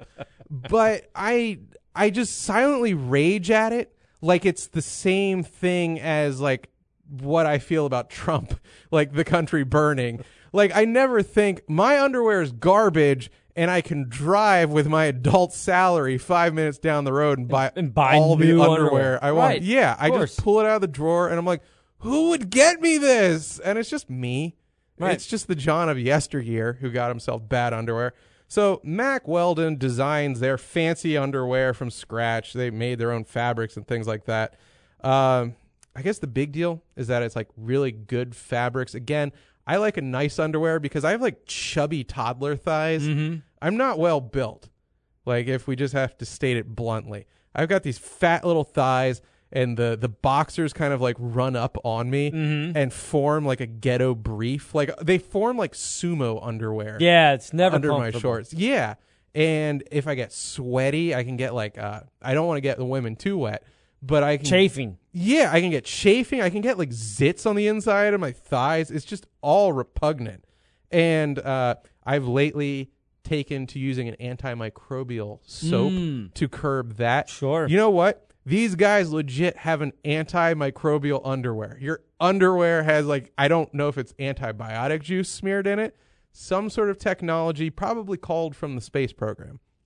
But I I just silently rage at it like it's the same thing as like what I feel about Trump, like the country burning. Like I never think my underwear is garbage and I can drive with my adult salary five minutes down the road and buy, And buy all the new underwear, underwear. I want. Right. Yeah. I course. just pull it out of the drawer and I'm like, who would get me this? And it's just me. Right. It's just the John of yesteryear who got himself bad underwear. So Mack Weldon designs their fancy underwear from scratch. They made their own fabrics and things like that. Um, I guess the big deal is that it's like really good fabrics. Again, I like a nice underwear because I have like chubby toddler thighs. Mm-hmm. I'm not well built. Like if we just have to state it bluntly, I've got these fat little thighs. And the, the boxers kind of like run up on me Mm-hmm. and form like a ghetto brief. Like they form like sumo underwear Yeah, it's never under my comfortable. shorts. Yeah. And if I get sweaty, I can get like, uh, I don't want to get the women too wet, but I can. Chafing. Yeah, I can get chafing. I can get like zits on the inside of my thighs. It's just all repugnant. And uh, I've lately taken to using an antimicrobial soap Mm. to curb that. Sure. You know what? These guys legit have an antimicrobial underwear. Your underwear has like, I don't know if it's antibiotic juice smeared in it. Some sort of technology, probably called from the space program.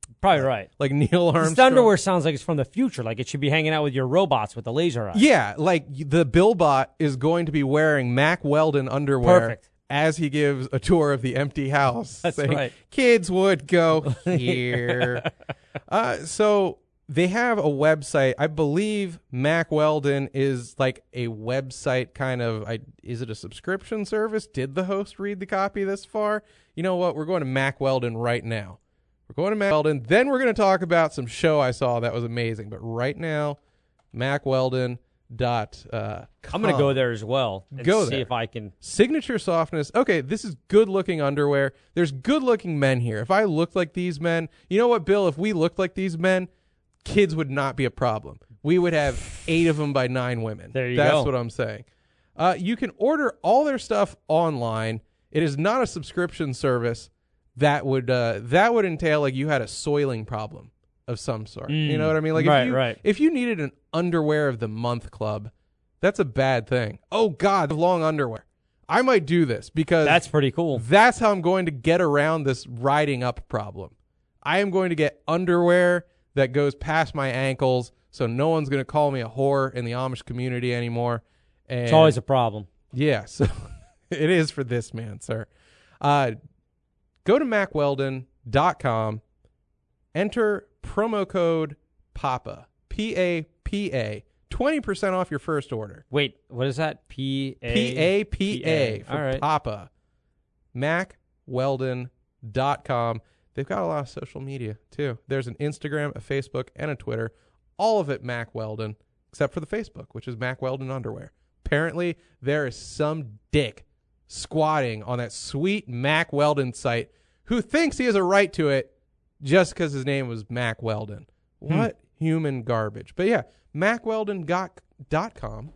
Probably right. Like Neil Armstrong. This underwear sounds like it's from the future. Like it should be hanging out with your robots with the laser eyes. Yeah, like the Billbot is going to be wearing Mack Weldon underwear Perfect. as he gives a tour of the empty house. That's saying, right. Kids would go here. uh, so they have a website. I believe Mack Weldon is like a website kind of. I, is it a subscription service? Did the host read the copy this far? You know what? We're going to Mack Weldon right now. We're going to Mack Weldon. Then we're going to talk about some show I saw that was amazing. But right now, Mack Weldon. Dot, uh, I'm going to go there as well and go see there. if I can. Signature softness. Okay, this is good-looking underwear. There's good-looking men here. If I looked like these men, you know what, Bill? If we looked like these men, kids would not be a problem. We would have eight of them by nine women. There you That's go. That's what I'm saying. Uh, you can order all their stuff online. It is not a subscription service. That would uh, that would entail like you had a soiling problem of some sort. Mm, you know what I mean? Like right, if you, right. if you needed an underwear of the month club, that's a bad thing. Oh God, long underwear. I might do this because That's pretty cool. that's how I'm going to get around this riding up problem. I am going to get underwear that goes past my ankles, so no one's going to call me a whore in the Amish community anymore. And It's always a problem. yeah, so it is for this man, sir. Uh, go to mack weldon dot com, enter promo code PAPA, P A P A, twenty percent off your first order. Wait, what is that? P A P A P A for All right. Papa. mack weldon dot com. They've got a lot of social media, too. There's an Instagram, a Facebook, and a Twitter. All of it Mack Weldon, except for the Facebook, which is Mack Weldon Underwear. Apparently, there is some dick squatting on that sweet Mack Weldon site who thinks he has a right to it just because his name was Mack Weldon. What hmm. human garbage. But yeah, mack weldon dot com.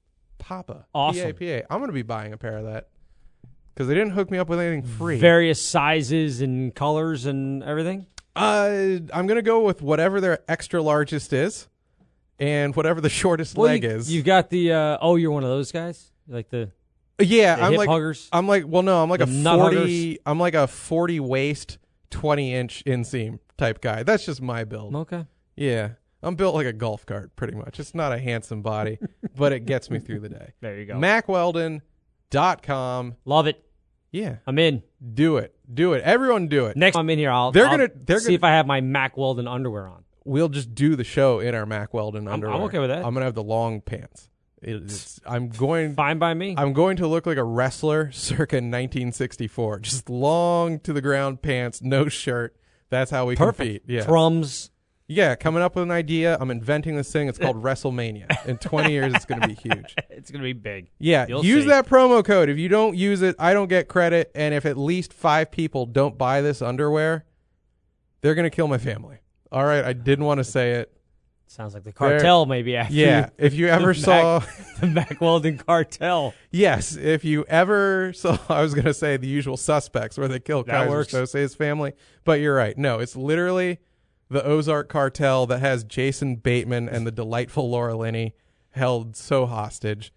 Papa. Awesome. P A P A. I'm going to be buying a pair of that because they didn't hook me up with anything free. Various sizes and colors and everything? Uh, I'm going to go with whatever their extra largest is and whatever the shortest well, leg you, is. You've got the, uh, oh, you're one of those guys? Like the, yeah, the I'm hip like, huggers? I'm like, well, no, I'm like The a nut forty, huggers? I'm like a forty waist, twenty inch inseam type guy. That's just my build. Okay. Yeah. I'm built like a golf cart, pretty much. It's not a handsome body, but it gets me through the day. There you go. mack weldon dot com. Love it. Yeah. I'm in. Do it. Do it. Everyone do it. Next time I'm in here, I'll, They're I'll gonna- they're see gonna- if I have my Mack Weldon underwear on. We'll just do the show in our Mack Weldon I'm- underwear. I'm okay with that. I'm going to have the long pants. It's, I'm going Fine by me. I'm going to look like a wrestler circa nineteen sixty-four. Just long to the ground pants, no shirt. That's how we Perfect. compete. Yeah. Drums. Yeah, coming up with an idea. I'm inventing this thing. It's called WrestleMania. In twenty years, it's going to be huge. It's going to be big. Yeah, You'll use see. that promo code. If you don't use it, I don't get credit. And if at least five people don't buy this underwear, they're going to kill my family. All right, I didn't want to say it. Sounds like the cartel maybe after Yeah, if you ever the saw... Mack, the Mack Weldon cartel. Yes, if you ever saw... I was going to say The Usual Suspects, where they kill That Kaiser works. Soze's family. But you're right. No, it's literally the Ozark cartel that has Jason Bateman and the delightful Laura Linney held so hostage.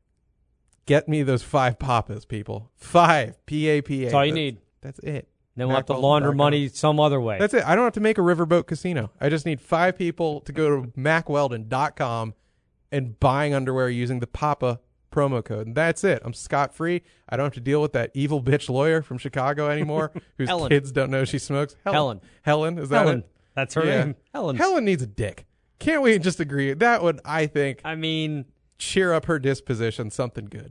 Get me those five papas, people. Five. P A P A. That's all you need. That's it. Then we'll have to Mack launder Weldon dot com. money some other way. That's it. I don't have to make a riverboat casino. I just need five people to go to mack weldon dot com and buying underwear using the Papa promo code. And that's it. I'm scot-free. I don't have to deal with that evil bitch lawyer from Chicago anymore whose Helen. kids don't know she smokes. Helen. Helen, is that Helen. it? That's her Yeah. name. Helen. Helen needs a dick. Can't we just agree? That would, I think, I mean, cheer up her disposition something good.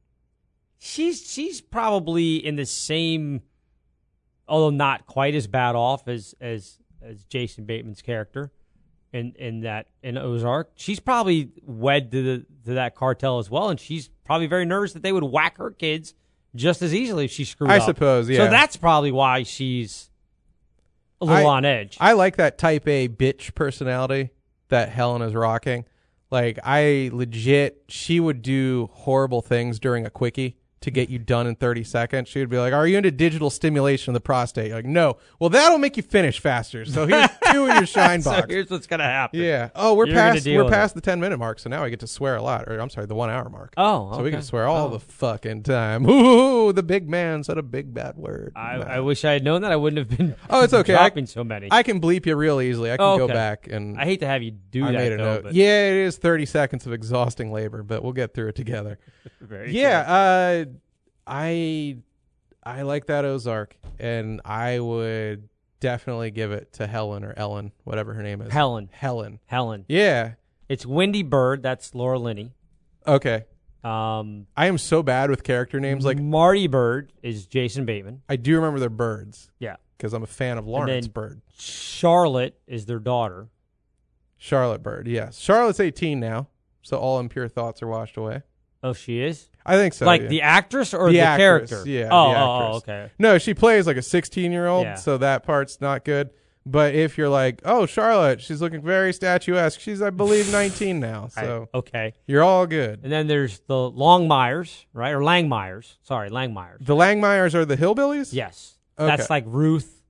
she's she's probably in the same, although not quite as bad off as as, as Jason Bateman's character in in that in Ozark. She's probably wed to the to that cartel as well, and she's probably very nervous that they would whack her kids just as easily if she screwed I up. suppose, yeah. So that's probably why she's a little I- on edge. I like that type A bitch personality that Helen is rocking. Like, I legit, she would do horrible things during a quickie to get you done in thirty seconds. She would be like, are you into digital stimulation of the prostate? You're like, no. Well, that'll make you finish faster. So here's two in your shine box. So here's what's going to happen. Yeah. Oh, we're You're past gonna deal we're with past the ten minute mark, so now I get to swear a lot. Or I'm sorry, the one hour mark. Oh, okay. So we get to swear all Oh. the fucking time. Ooh, the big man said a big bad word. I, Nah. I wish I had known that. I wouldn't have been Oh, it's okay. dropping I, so many. I can bleep you real easily. I can Oh, go okay. back and I hate to have you do I that, made a though. note. But Yeah, it is thirty seconds of exhausting labor, but we'll get through it together. very Yeah, good. uh, I I like that Ozark, and I would definitely give it to Helen or Ellen, whatever her name is. Helen. Helen. Helen. Yeah. It's Wendy Bird. That's Laura Linney. Okay. Um, I am so bad with character names. Like Marty Bird is Jason Bateman. I do remember their birds Yeah. because I'm a fan of Lawrence then- Bird. Charlotte is their daughter. Charlotte Bird. Yes. Charlotte's eighteen now, so all impure thoughts are washed away. Oh, she is? I think so. like yeah. the actress or The the, actress, character? yeah, Oh, the oh, oh, actress. okay. No, she plays like a sixteen-year-old, Yeah. so that part's not good. But if you're like, oh, Charlotte, she's looking very statuesque. She's, I believe, nineteen now. So I- okay. you're all good. And then there's the Longmires, right? Or Langmires. Sorry, Langmires. The Langmires are the hillbillies? Yes. Okay. That's like Ruth,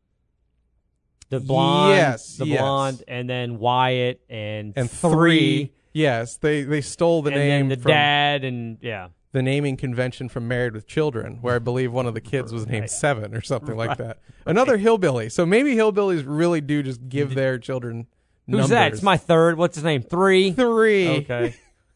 the blonde, Yes, the yes. blonde, and then Wyatt and, And three, three. Yes, they, they stole the and name then the from dad, and yeah. the naming convention from Married with Children, where I believe one of the kids was named Right. Seven or something like Right. that. Another hillbilly. So maybe hillbillies really do just give their children Who's numbers. that? It's my third. What's his name? Three. Three. Okay.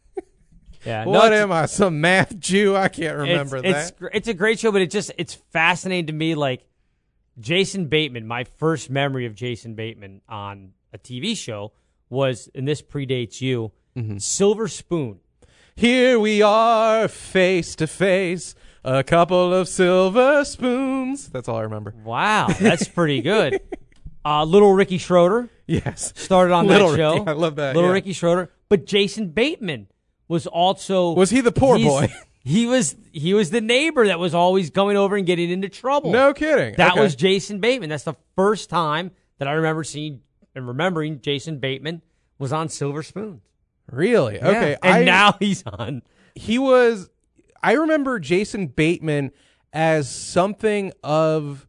Yeah. no, What it's- am I, some math Jew? I can't remember it's, that. It's, gr- it's a great show, but it just it's fascinating to me. Like Jason Bateman, my first memory of Jason Bateman on a T V show was, and this predates you, Mm-hmm. Silver Spoon. Here we are, face to face, a couple of silver spoons. That's all I remember. Wow, that's pretty good. Uh, Little Ricky Schroeder Yes. started on Little that show. Ricky, I love that, Little yeah. Ricky Schroeder, but Jason Bateman was also Was he the poor he's- boy? He was he was the neighbor that was always going over and getting into trouble. No kidding. That Okay. was Jason Bateman. That's the first time that I remember seeing and remembering Jason Bateman was on Silver Spoons. Really? Okay. Yeah. And I, now he's on. he was, I remember Jason Bateman as something of,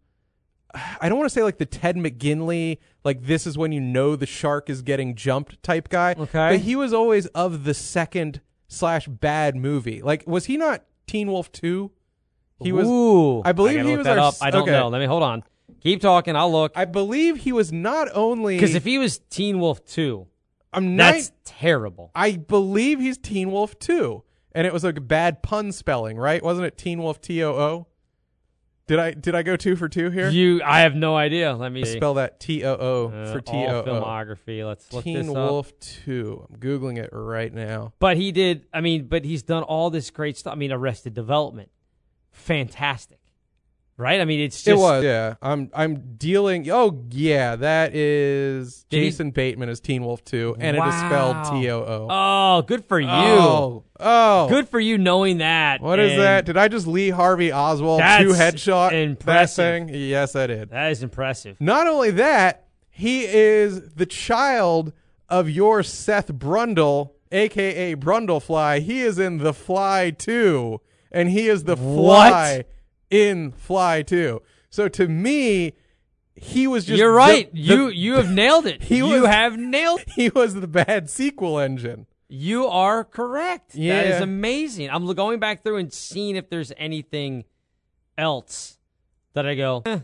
I don't want to say like the Ted McGinley, like this is when you know the shark is getting jumped type guy. Okay. But he was always of the second slash bad movie. Like, was he not Teen Wolf two? He was, Ooh, I believe gotta he look was that our up. s- I don't okay. know. Let me hold on. Keep talking. I'll look. I believe he was not only, Because if he was Teen Wolf two, I'm not, that's terrible. I believe he's Teen Wolf two. And it was like a bad pun spelling, right? Wasn't it Teen Wolf T O O? Did I did I go two for two here? You, I have no idea. Let me see. Spell that T O O Uh, for T all O O. filmography. Let's look Teen this up. Wolf two. I'm Googling it right now. But he did. I mean, but he's done all this great stuff. I mean, Arrested Development, fantastic, right? I mean, it's just it was, yeah. I'm I'm dealing. Oh, yeah, that is Did he- Jason Bateman as Teen Wolf two, and it is spelled Wow. T O O. Oh, good for you. Oh, oh. Good for you knowing that. What is And that? Did I just Lee Harvey Oswald That's two headshot impressive. that thing? Yes, I did. That is impressive. Not only that, he is the child of your Seth Brundle, a k a. Brundlefly. He is in The Fly two, and he is the What? Fly in Fly two. So to me, he was just You're right. the- you the- you have nailed it. He you was- have nailed it. he was the bad sequel engine. You are correct. That Yeah. is amazing. I'm going back through and seeing if there's anything else that I go, eh.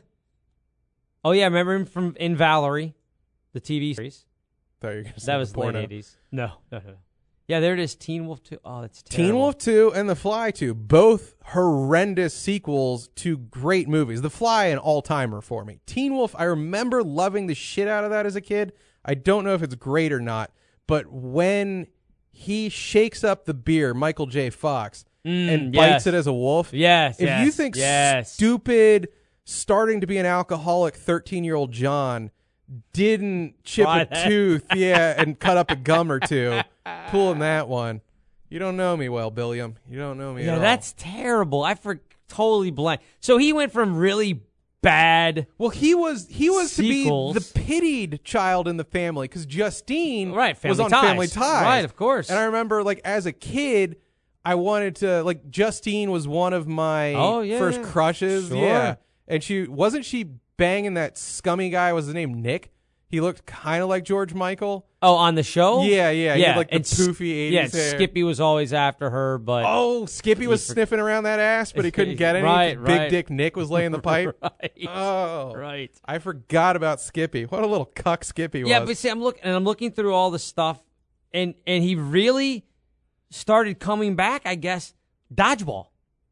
Oh, yeah, remember him from in Valerie, the T V series? Thought you were gonna say That the was late porno. eighties. No, no, no. Yeah, there it is. Teen Wolf two. Oh, that's Teen terrible. Wolf two and The Fly two, both horrendous sequels to great movies. The Fly, an all-timer for me. Teen Wolf, I remember loving the shit out of that as a kid. I don't know if it's great or not, but when he shakes up the beer, Michael J. Fox, Mm, and yes. bites it as a wolf, Yes, if yes, you think yes. stupid, starting to be an alcoholic thirteen-year-old John didn't chip Try a that. tooth, yeah, and cut up a gum or two, pulling that one. You don't know me well, Billiam. You don't know me Yeah, at all. that's terrible. I for totally blank. So he went from really bad. Well, he was he was Sequels. to be the pitied child in the family because Justine Right, was Family on Ties. Family Ties. Right, of course. And I remember, like, as a kid, I wanted to, like, Justine was one of my Oh, yeah, first yeah. crushes. Sure. Yeah. And she, wasn't she banging that scummy guy? Was his name Nick? He looked kind of like George Michael. Oh, on the show? Yeah, yeah. He yeah. had, like, the and S- poofy eighties Yeah, hair. Skippy was always after her, but... Oh, Skippy was for- sniffing around that ass, but he couldn't get any. Right, Big right. Dick Nick was laying the pipe. right. Oh. Right. I forgot about Skippy. What a little cuck Skippy was. Yeah, but see, I'm looking and I'm looking through all the stuff, and and he really started coming back. I guess dodgeball.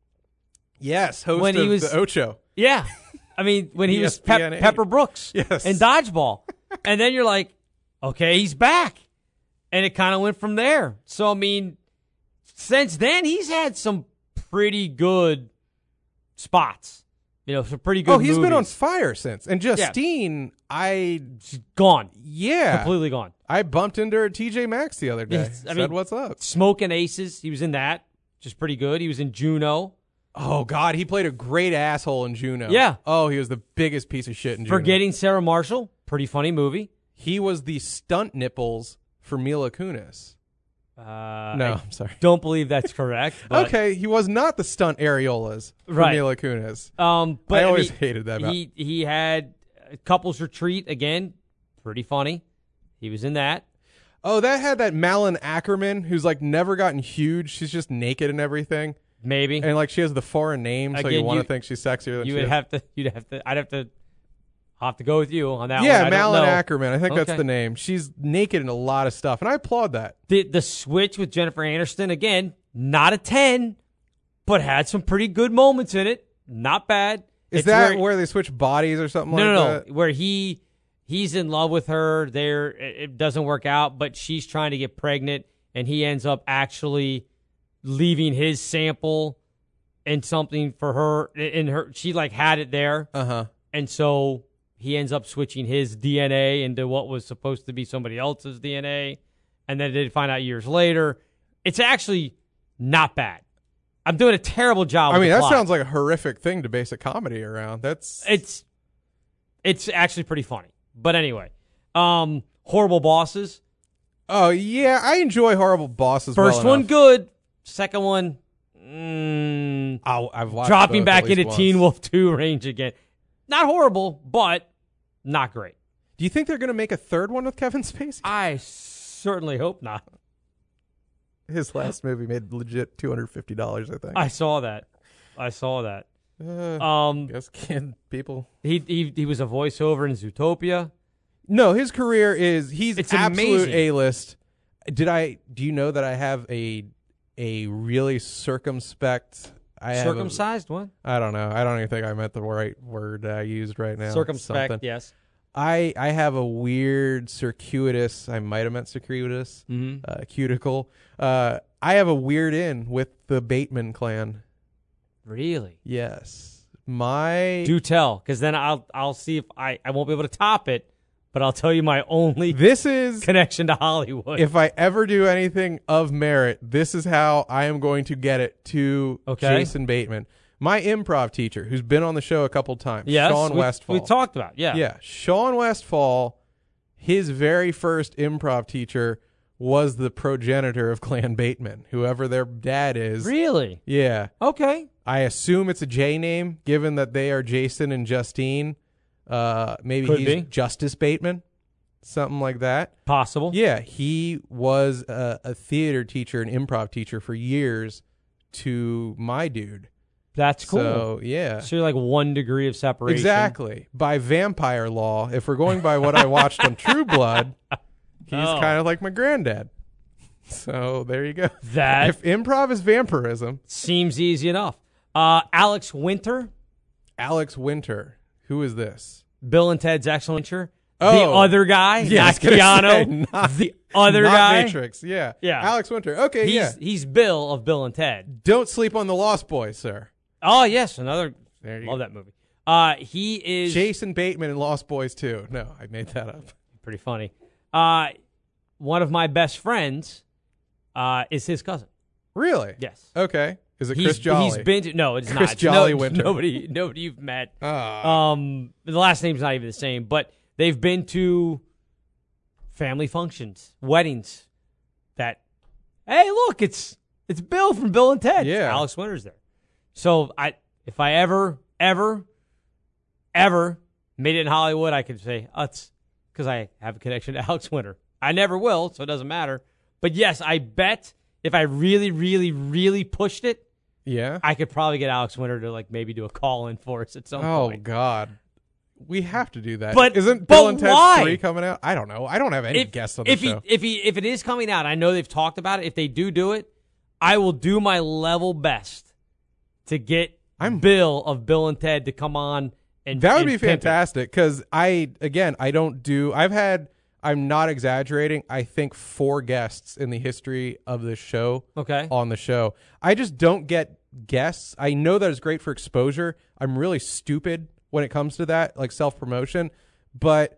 Yes, host When of he was- the Ocho. Yeah, I mean when he was Pep, E S P N eight. Pepper Brooks. Yes. And dodgeball, and then you're like, okay, he's back, and it kind of went from there. So I mean, since then he's had some pretty good spots. You know, some pretty good. Oh, he's been on movies. fire since. And Justine, I Gone, yeah, completely gone. I bumped into her at T J Maxx the other day. Yes, I Said, mean- "What's up?" Smoking Aces, he was in that, which is pretty good. He was in Juno. Oh God, he played a great asshole in Juno. Yeah. Oh, he was the biggest piece of shit in Juno. Forgetting Sarah Marshall, pretty funny movie. He was the stunt nipples for Mila Kunis. Uh, No, I I'm sorry. don't believe that's correct. But, Okay, he was not the stunt areolas for Right. Mila Kunis. Um, but I always mean, hated that about- He he had a Couples Retreat again, pretty funny. He was in that. Oh, that had that Malin Ackerman who's like never gotten huge. She's just naked and everything. Maybe And like she has the foreign name, so you Again, want to you- think she's sexier than you she would is. have to. You'd have to. I'd have to. I'll have to go with you on that Yeah, one. I don't Malin know. Ackerman. I think that's Okay. the name. She's naked in a lot of stuff, and I applaud that. The the switch with Jennifer Aniston again, not a ten, but had some pretty good moments in it. Not bad. Is It's that where- where, they switch bodies or something No, like no, that? no. Where he he's in love with her. There, it it doesn't work out, but she's trying to get pregnant, and he ends up actually leaving his sample and something for her. In her, she like had it there, Uh huh. and so he ends up switching his D N A into what was supposed to be somebody else's D N A, and then they find out years later. It's actually not bad. I'm doing a terrible job. I with mean, the that plot. sounds like a horrific thing to base a comedy around. That's It's it's actually pretty funny. But anyway, um, Horrible Bosses. oh yeah, I enjoy Horrible Bosses. First well one enough. good. Second one, mm, I'll, I've watched dropping both back at least into once. Teen Wolf two range again. Not horrible, but not great. Do you think they're going to make a third one with Kevin Spacey? I certainly hope not. His last movie made legit two hundred fifty dollars, I think. I saw that. I saw that. uh, Um, guess kid people. he he he was a voiceover in Zootopia. No, his career is he's It's absolute amazing. A-list. Did I? Do you know that I have a a really circumspect? I have a- Circumcised one. I don't know. I don't even think I meant the right word I used right now. Circumspect. Something. Yes. I I have a weird circuitous. I might have meant circuitous. Mm-hmm. Uh, cuticle. Uh, I have a weird in with the Bateman clan. Really? Yes, my Do tell, because then I'll I'll see if I, I won't be able to top it, but I'll tell you my only this is connection to Hollywood. if I ever do anything of merit, this is how I am going to get it to Okay. Jason Bateman, my improv teacher, who's been on the show a couple times. yes, Sean we, Westfall. we talked about yeah. Yeah, Sean Westfall. His very first improv teacher was the progenitor of Clan Bateman, whoever their dad is. Really? Yeah. Okay. I assume it's a J name, given that they are Jason and Justine. Uh, maybe Could he's be. Justice Bateman, something like that. Possible. Yeah, he was a, a theater teacher, an improv teacher for years to my dude. That's cool. So, yeah. So you're like one degree of separation. Exactly. By vampire law, if we're going by what I watched on True Blood, he's Oh. kind of like my granddad. So there you go. That If improv is vampirism, seems easy enough. Uh, Alex Winter, Alex Winter, who is this? Bill and Ted's Excellent Adventure. The Oh. other guy, Yeah, I was not gonna Keanu. say, not- the other Not guy. Matrix. Yeah. Yeah. Alex Winter. Okay, He's yeah. he's Bill of Bill and Ted. Don't sleep on the Lost Boys, sir. Oh yes, another. There you Love go. that movie. Uh, he is Jason Bateman in Lost Boys too. No, I made that up. pretty funny. Uh, one of my best friends uh, is his cousin. Really? Yes. Okay. Is it He's, Chris Jolly? He's been to, no, it's Chris not. Jolly no, Winter. Nobody, nobody you've met. Ah. Um, the last name's not even the same, but they've been to family functions, weddings. That, hey, look, it's It's Bill from Bill and Ted. Yeah. Alex Winter's there. So I, if I ever, ever, ever made it in Hollywood, I could say, oh, it's because I have a connection to Alex Winter. I never will, so it doesn't matter. But yes, I bet if I really, really, really pushed it, Yeah. I could probably get Alex Winter to like maybe do a call-in for us at some Oh, point. God. We have to do that. But- Isn't but Bill and Ted why? three coming out? I don't know. I don't have any If, guests on the if show. he, if he, if it is coming out, I know they've talked about it. If they do do it, I will do my level best to get I'm- Bill of Bill and Ted to come on and That would and be pimp it. fantastic because I, again, I don't do, I've had, I'm not exaggerating, I think four guests in the history of this show Okay. on the show. I just don't get guests. I know that it's great for exposure. I'm really stupid when it comes to that, like self-promotion. But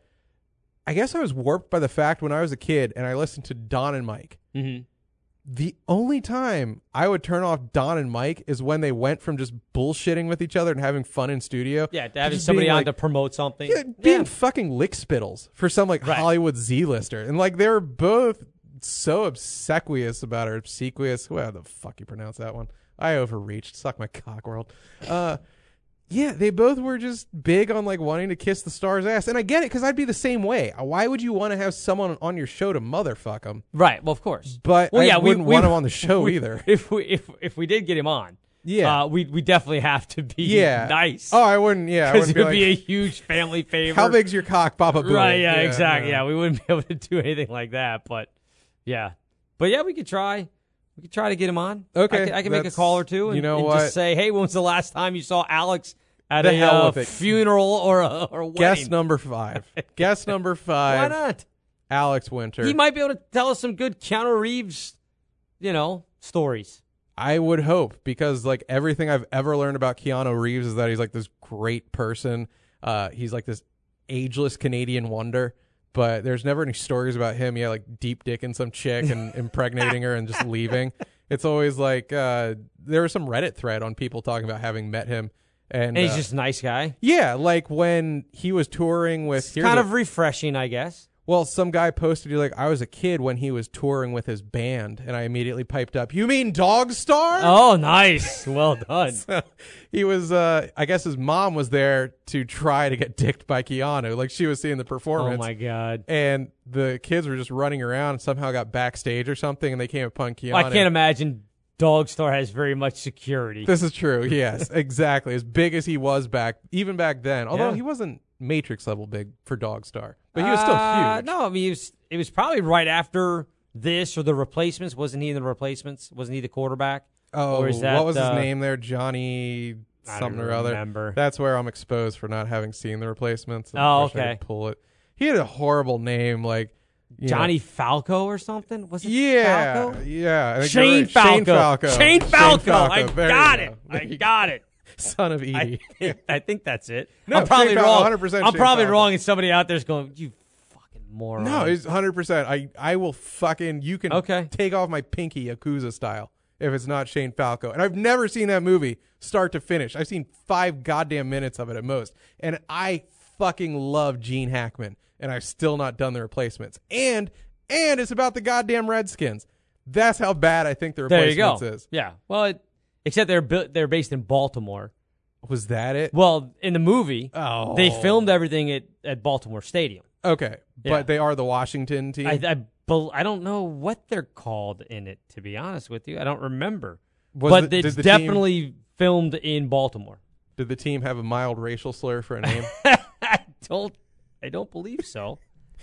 I guess I was warped by the fact when I was a kid and I listened to Don and Mike. Mm-hmm. The only time I would turn off Don and Mike is when they went from just bullshitting with each other and having fun in studio. Yeah, to having just somebody being on like, to promote something. Yeah, being Yeah. fucking lick spittles for some like Right. Hollywood Z-lister. And like they were both so obsequious about her. Obsequious. Well, how the fuck you pronounce that one? I overreached. Suck my cock world. Uh, yeah, they both were just big on like wanting to kiss the star's ass. And I get it because I'd be the same way. Why would you want to have someone on your show to motherfuck them? Right. Well, of course. But Well, I yeah, we- wouldn't we- want him on the show we- either. If we if if we did get him on, Yeah. uh, we we definitely have to be Yeah. nice. Oh, I wouldn't. Yeah, I because wouldn't it would be be, like, a huge family favor. how big's your cock, Papa Boo? Right. Yeah. exactly. Yeah. we wouldn't be able to do anything like that. But yeah. But yeah, we could try. We could try to get him on. Okay, I could, I could make a that's- call or two and, you know and what? just say, hey, when was the last time you saw Alex at The a hell uh, with it. funeral or a, or a wedding? Guess number five. Guess number Why five. not? Alex Winter. He might be able to tell us some good Keanu Reeves, you know, stories. I would hope because like everything I've ever learned about Keanu Reeves is that he's like this great person. Uh, he's like this ageless Canadian wonder. But there's never any stories about him, yeah, like deep dicking some chick and impregnating her and just leaving. It's always like uh, there was some Reddit thread on people talking about having met him, and, And he's uh, just a nice guy. yeah, like when he was touring with It's here's kind a- of refreshing, I guess. well, some guy posted, he's like, I was a kid when he was touring with his band, and I immediately piped up, you mean Dog Star? Oh, nice. Well done. He was, uh, I guess his mom was there to try to get dicked by Keanu. Like, she was seeing the performance. Oh, my God. And the kids were just running around and somehow got backstage or something, and they came upon Keanu. I can't imagine Dog Star has very much security. This is true, yes, exactly. As big as he was back, even back then. Although Yeah. he wasn't Matrix level big for Dog Star. But he was still Uh, huge. No, I mean, it was, it was probably right after this or the Replacements. Wasn't he in the Replacements? Wasn't he the quarterback? Oh, Or is that, what was his uh, name there? Johnny I something don't or other. remember. That's where I'm exposed for not having seen the Replacements. and Oh, wish I okay. could pull it. He had a horrible name, like you Johnny know- Falco or something? Was it Yeah, Falco? yeah. I think Shane you're right. Falco. Shane Falco. Shane Falco. I There you got go. it. There I you got it. Son of I Edie. think, I think that's it. No, I'm probably Shane Falco, wrong. one hundred percent I'm Shane probably Falco. wrong, and somebody out there's going, "You fucking moron." No, he's one hundred percent. I I will fucking you can Okay. take off my pinky Yakuza style if it's not Shane Falco. And I've never seen that movie start to finish. I've seen five goddamn minutes of it at most. And I fucking love Gene Hackman, and I've still not done the Replacements. And and it's about the goddamn Redskins. That's how bad I think the there you Replacements go. is. Yeah. Well, it, except they're bu- they're based in Baltimore. Was that it? Well, in the movie, Oh. they filmed everything at, at Baltimore Stadium. Okay. Yeah. But they are the Washington team. I, I bel- I don't know what they're called in it, to be honest with you. I don't remember. Was but the- it's did the team- definitely filmed in Baltimore. Did the team have a mild racial slur for a name? I don't I don't believe so.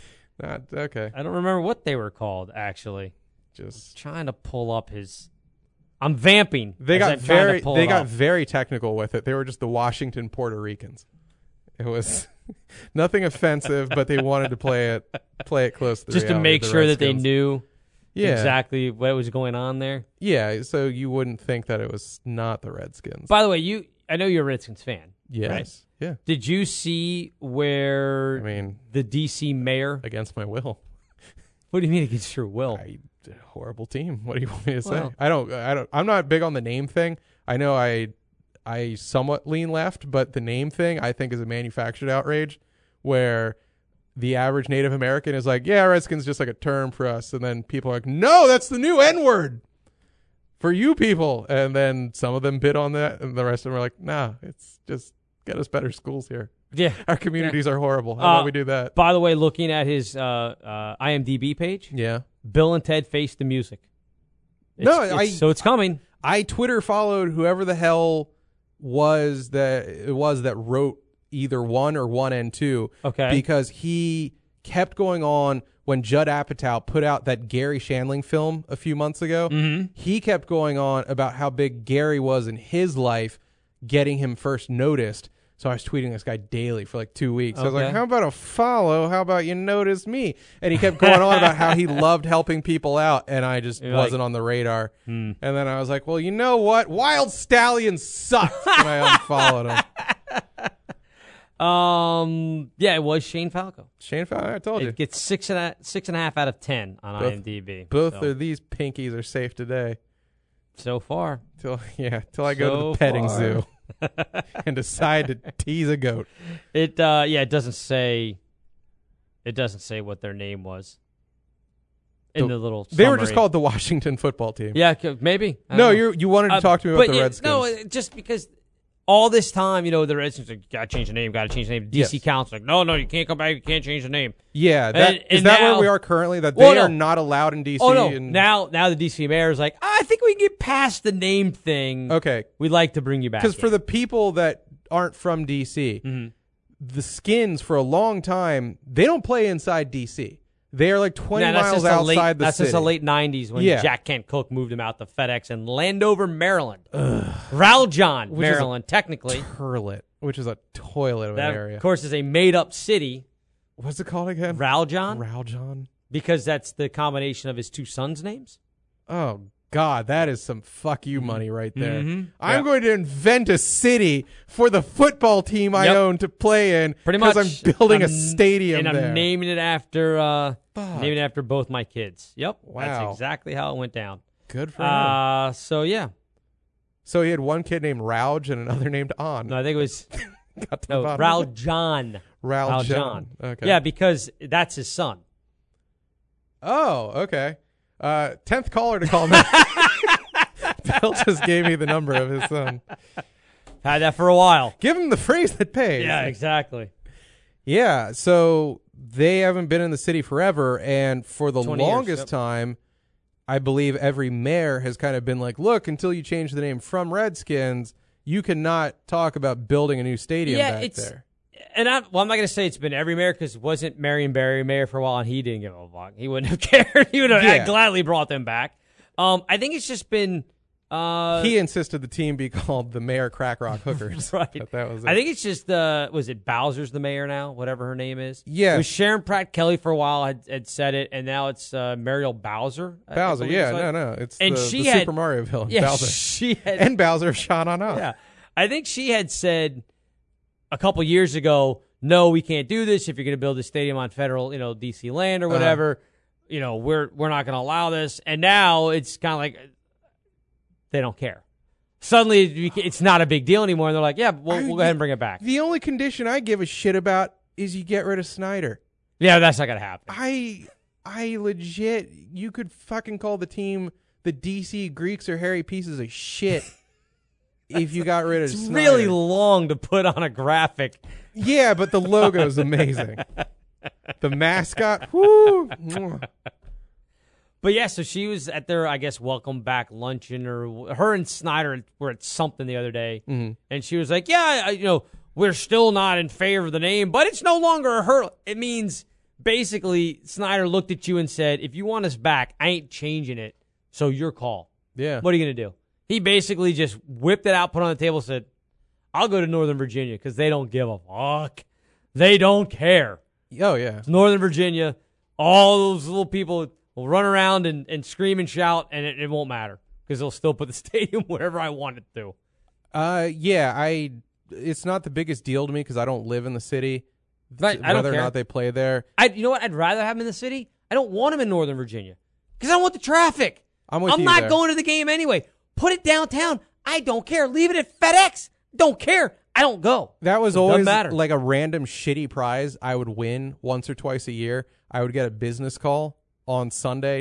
Not okay. I don't remember what they were called, actually. Just Trying to pull up his I'm vamping. They as got I'm trying to very pull they it got up. very technical with it. They were just the Washington Puerto Ricans. It was nothing offensive, but they wanted to play it play it close to just to reality make of the sure that they Redskins. knew yeah. exactly what was going on there. Yeah, so you wouldn't think that it was not the Redskins. By the way, you I know you're a Redskins fan. yes. right? Yeah. Did you see where I mean, the D C mayor? against my will. What do you mean against your will? I, horrible team. What do you want me to say? Well- I don't I don't I'm not big on the name thing. I know I I somewhat lean left, but the name thing I think is a manufactured outrage where the average Native American is like, yeah, Redskins just like a term for us, and then people are like, no, that's the new N-word. for you people. And then some of them bid on that, and the rest of them are like, nah, it's just get us better schools here. Yeah. Our communities yeah. are horrible. How uh, about we do that? By the way, looking at his uh, uh, I M D B page, Yeah. Bill and Ted Face the Music. It's, No, it's, I- so it's coming. I Twitter followed whoever the hell was that it was that wrote either one or one and two. Okay. Because he kept going on when Judd Apatow put out that Gary Shandling film a few months ago. Mm-hmm. He kept going on about how big Gary was in his life, getting him first noticed. So I was tweeting this guy daily for like two weeks. I was like, Okay. how about a follow? How about you notice me? And he kept going on about how he loved helping people out, and I just You're wasn't like, on the radar. hmm. And then I was like, well, you know what? Wild Stallions sucked. And I unfollowed him. Um, yeah, it was Shane Falco. Shane Fowler, I told you. It gets six and a, six and a half out of ten on Both- IMDb. Both so, of these pinkies are safe today. so far. Till yeah, till I go to So the petting far. zoo and decide to tease a goat. It uh, yeah, it doesn't say. It doesn't say what their name was. In The- the little. They were just summary. called the Washington football team. Yeah, c- maybe. I No, don't know. you you wanted to Uh, talk to me but about the yeah, Redskins. No, it- just because all this time, you know, the Redskins like, gotta change the name, gotta change the name. D C Yes. Council like, no, no, you can't come back, you can't change the name. yeah, that, And- is and that now- where we are currently? That Well, they no. are not allowed in D C. Oh no! and, Now, now the D C mayor is like, "Ah, I think we can get past the name thing. okay, We'd like to bring you back. because for in." the people that aren't from D C, Mhm. the Skins for a long time they don't play inside D C. They are like twenty Nah, that's miles just the outside late, the That's city. just the late nineties when Yeah. Jack Kent Cook moved him out to FedEx in Landover, Maryland. Raljon, Which is a Maryland, technically. Turlet, which is a toilet of That, an area. of course, is a made-up city, What's it called again? Raljon, Raljon. because that's the combination of his two sons' names. Oh God, that is some fuck you money right there. Mhm. I'm Yeah. going to invent a city for the football team I Yep. own to play in Pretty much. because I'm building I'm- a stadium and I'm there. naming it after uh, Fuck. naming it after both my kids. Yep, Wow. that's exactly how it went down. Good for him. Uh, so yeah, So he had one kid named Rauj and another named On. no, I think it was Got to the no bottom of it. Raljon. Raljon. Raljon. Okay. Yeah, because that's his son. Oh, okay. Uh, tenth caller to call me. Bill just gave me the number of his son. Had that for a while. Give him the phrase that pays. Yeah, exactly. Yeah, so they haven't been in the city forever, and for the twenty years, longest yep. time, I believe every mayor has kind of been like, look, until you change the name from Redskins, you cannot talk about building a new stadium Yeah, back it's- there. And I, well, I'm not going to say it's been every mayor because wasn't Marion Barry mayor for a while, and he didn't give a fuck. He wouldn't have cared. He would have Yeah. gladly brought them back. Um, I think it's just been. Uh, He insisted the team be called the Mayor Crack Rock Hookers. Right. That, that was it. I think it's just uh, was it Bowser's the mayor now, whatever her name is. Yeah. It was Sharon Pratt Kelly for a while had, had said it, and now it's uh, Mariel Bowser. I Bowser, believe yeah, it's like. no, no. It's And the, she the had- Super Mario villain, Yeah, Bowser. she had. And Bowser shot on up. Yeah, I think she had said a couple years ago, no, we can't do this. If you're going to build a stadium on federal, you know, D C land or Uh-huh. whatever, you know, we're we're not going to allow this. And now it's kind of like they don't care. Suddenly, we ca- it's not a big deal anymore. And they're like, yeah, we'll, I- we'll go ahead and bring it back. The only condition I give a shit about is you get rid of Snyder. Yeah, that's not going to happen. I I legit you could fucking call the team the D C Greeks or hairy pieces of shit if you got rid of It's Snyder. really long to put on a graphic. Yeah, but the logo is amazing. The mascot, whoo. Mwah. But yeah, so she was at their, I guess, welcome back luncheon, or her and Snyder were at something the other day, Mhm. and she was like, "Yeah, I, you know, we're still not in favor of the name, but it's no longer a hurdle." It means basically Snyder looked at you and said, "If you want us back, I ain't changing it. So your call. Yeah. What are you gonna do?" He basically just whipped it out, put it on the table, said, "I'll go to Northern Virginia because they don't give a fuck. They don't care. Oh yeah. It's Northern Virginia. All those little people will run around and, and scream and shout, and it, it won't matter because they'll still put the stadium wherever I want it to." Uh yeah, I it's not the biggest deal to me because I don't live in the city. Right, I don't whether or care. not they play there. I, you know what? I'd rather have him in the city. I don't want him in Northern Virginia because I don't want the traffic. I'm with I'm you not there. going to the game anyway. Put it downtown. I don't care. Leave it at FedEx. Don't care. I don't go. That was It doesn't always matter. like a random shitty prize I would win once or twice a year. I would get a business call on Sunday, not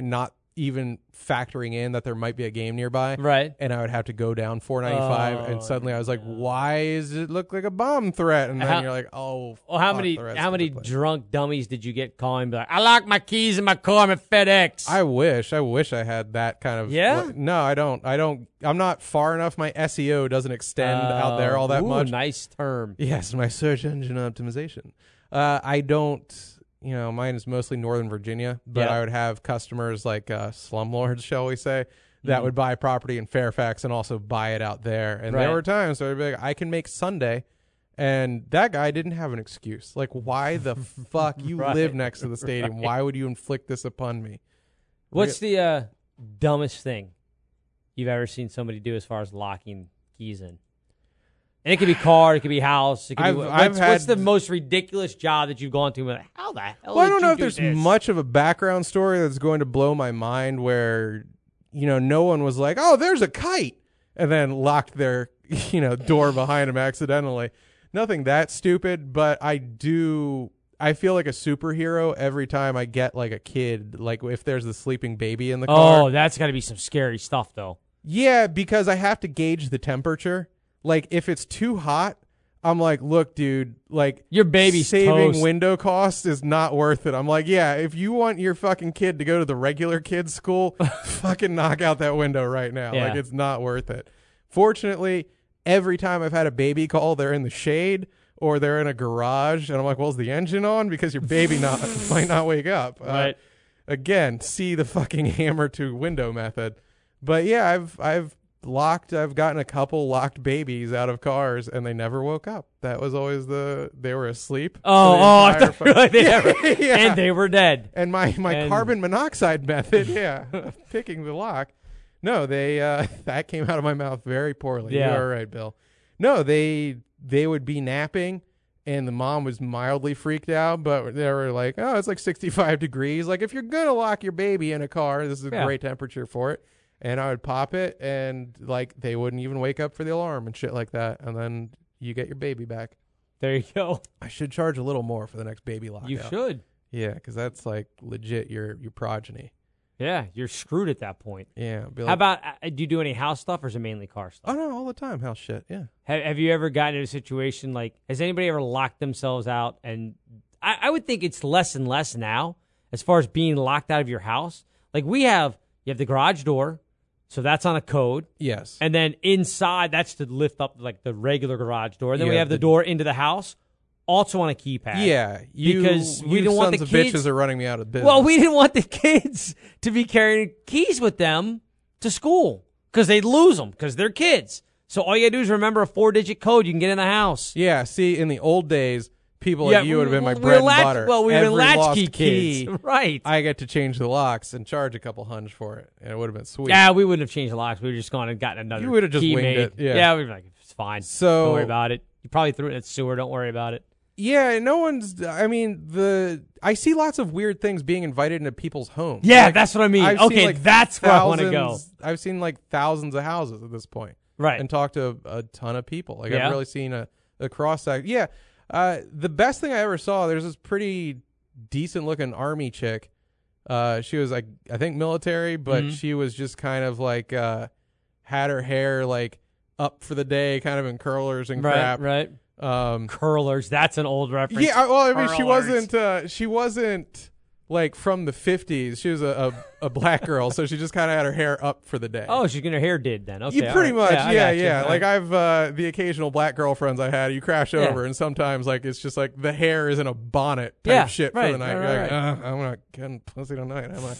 even factoring in that there might be a game nearby. Right. And I would have to go down four ninety-five, Oh, and suddenly I was like, why does it look like a bomb threat? And then How- you're like, oh, Well, how fuck, many the rest how of many the place. drunk dummies did you get calling? Be like, I locked my keys in my car. I'm at FedEx. I wish. I wish I had that kind of. Yeah? No, I don't. I don't. I'm not far enough. My S E O doesn't extend out there all that Ooh, much. Nice term. Yes, my search engine optimization. Uh, I don't. You know, mine is mostly Northern Virginia, but Yeah. I would have customers like uh, slumlords, shall we say, that Mhm. would buy property in Fairfax and also buy it out there. And Right. there were times where I'd be like, I can make Sunday. And that guy didn't have an excuse. Like, why the fuck? You Right. live next to the stadium. Right. Why would you inflict this upon me? What's the uh, dumbest thing you've ever seen somebody do as far as locking keys in? And it could be car, it could be house. It could I've- be, what's, I've what's had- the most ridiculous job that you've gone to? And been like, how the hell? Well, I did don't you know if do there's this? much of a background story that's going to blow my mind where, you know, no one was like, oh, there's a kite, and then locked their, you know, door behind them accidentally. Nothing that stupid, but I do, I feel like a superhero every time I get like a kid, like if there's a sleeping baby in the car. Oh, that's got to be some scary stuff, though. Yeah, because I have to gauge the temperature. Like if it's too hot, I'm like, look, dude, like Your baby's saving toast. window cost is not worth it. I'm like, yeah, if you want your fucking kid to go to the regular kids school, fucking knock out that window right now. Yeah. Like it's not worth it. Fortunately, every time I've had a baby call, they're in the shade or they're in a garage, and I'm like, well, is the engine on? Because your baby not might not wake up. Right. Uh, again, see the fucking hammer to window method. But yeah, I've I've locked I've gotten a couple locked babies out of cars and they never woke up. That was always the they were asleep. Oh, for the oh, I entire thought like they Yeah, never, yeah. and they were dead. And my my And- carbon monoxide method, yeah, of picking the lock. No, they uh that came out of my mouth very poorly. Yeah. You're right, Bill. No, they they would be napping and the mom was mildly freaked out, but they were like, "Oh, it's like sixty-five degrees. Like if you're going to lock your baby in a car, this is a Yeah. great temperature for it." And I would pop it, and like they wouldn't even wake up for the alarm and shit like that. And then you get your baby back. There you go. I should charge a little more for the next baby lockout. You should. Yeah, because that's like legit your your progeny. Yeah, you're screwed at that point. Yeah. Be How like, about, uh, do you do any house stuff or is it mainly car stuff? oh no, all the time. House shit. Yeah. Have, have you ever gotten in a situation like, has anybody ever locked themselves out? And I, I would think it's less and less now as far as being locked out of your house. Like we have, you have the garage door, so that's on a code. Yes. And then inside, that's to lift up like the regular garage door. And then we Yeah, have the, the- door into the house, also on a keypad. yeah. You, Because we you didn't want sons the of kids- bitches are running me out of business. Well, we didn't want the kids to be carrying keys with them to school because they'd lose them because they're kids. So all you gotta do is remember a four-digit code. You can get in the house. Yeah. See, in the old days, people Yeah, like you would have been my we were bread and latch- butter. Well, we were Every lost latchkey key, kids, right? I get to change the locks and charge a couple hunch for it, and it would have been sweet. Yeah, we wouldn't have changed the locks. We would have just gone and gotten another. You would have just key winged made. it, yeah. yeah, we'd be like, it's fine. So- don't worry about it. You probably threw it in the sewer. Don't worry about it. Yeah, no one's. I mean, the I see lots of weird things being invited into people's homes. Yeah, Like, that's what I mean. I've seen, Okay, like, that's where I want to go. thousands- I've seen like thousands of houses at this point, Right. and talked to a, a ton of people. Like Yeah. I've really seen a, a cross section. Yeah, uh, the best thing I ever saw. There's this pretty decent looking army chick. Uh, she was like I think military, but Mhm. she was just kind of like uh, had her hair like up for the day, kind of in curlers and right, crap. right. Um, Curlers. That's an old reference. yeah, I- well, I mean, she Curlers. wasn't. Uh, she wasn't like from the fifties. She was a, a, a black girl, so she just kind of had her hair up for the day. Oh, she's getting her hair did then. Okay, yeah, all pretty right. much. I Yeah, got you. yeah. All Like right. I've uh, the occasional black girlfriends I had. You crash Yeah. over, and sometimes like it's just like the hair is in a bonnet type Yeah, shit for right, the night. right, You're right, like, uh, I'm not getting pussy tonight, am I?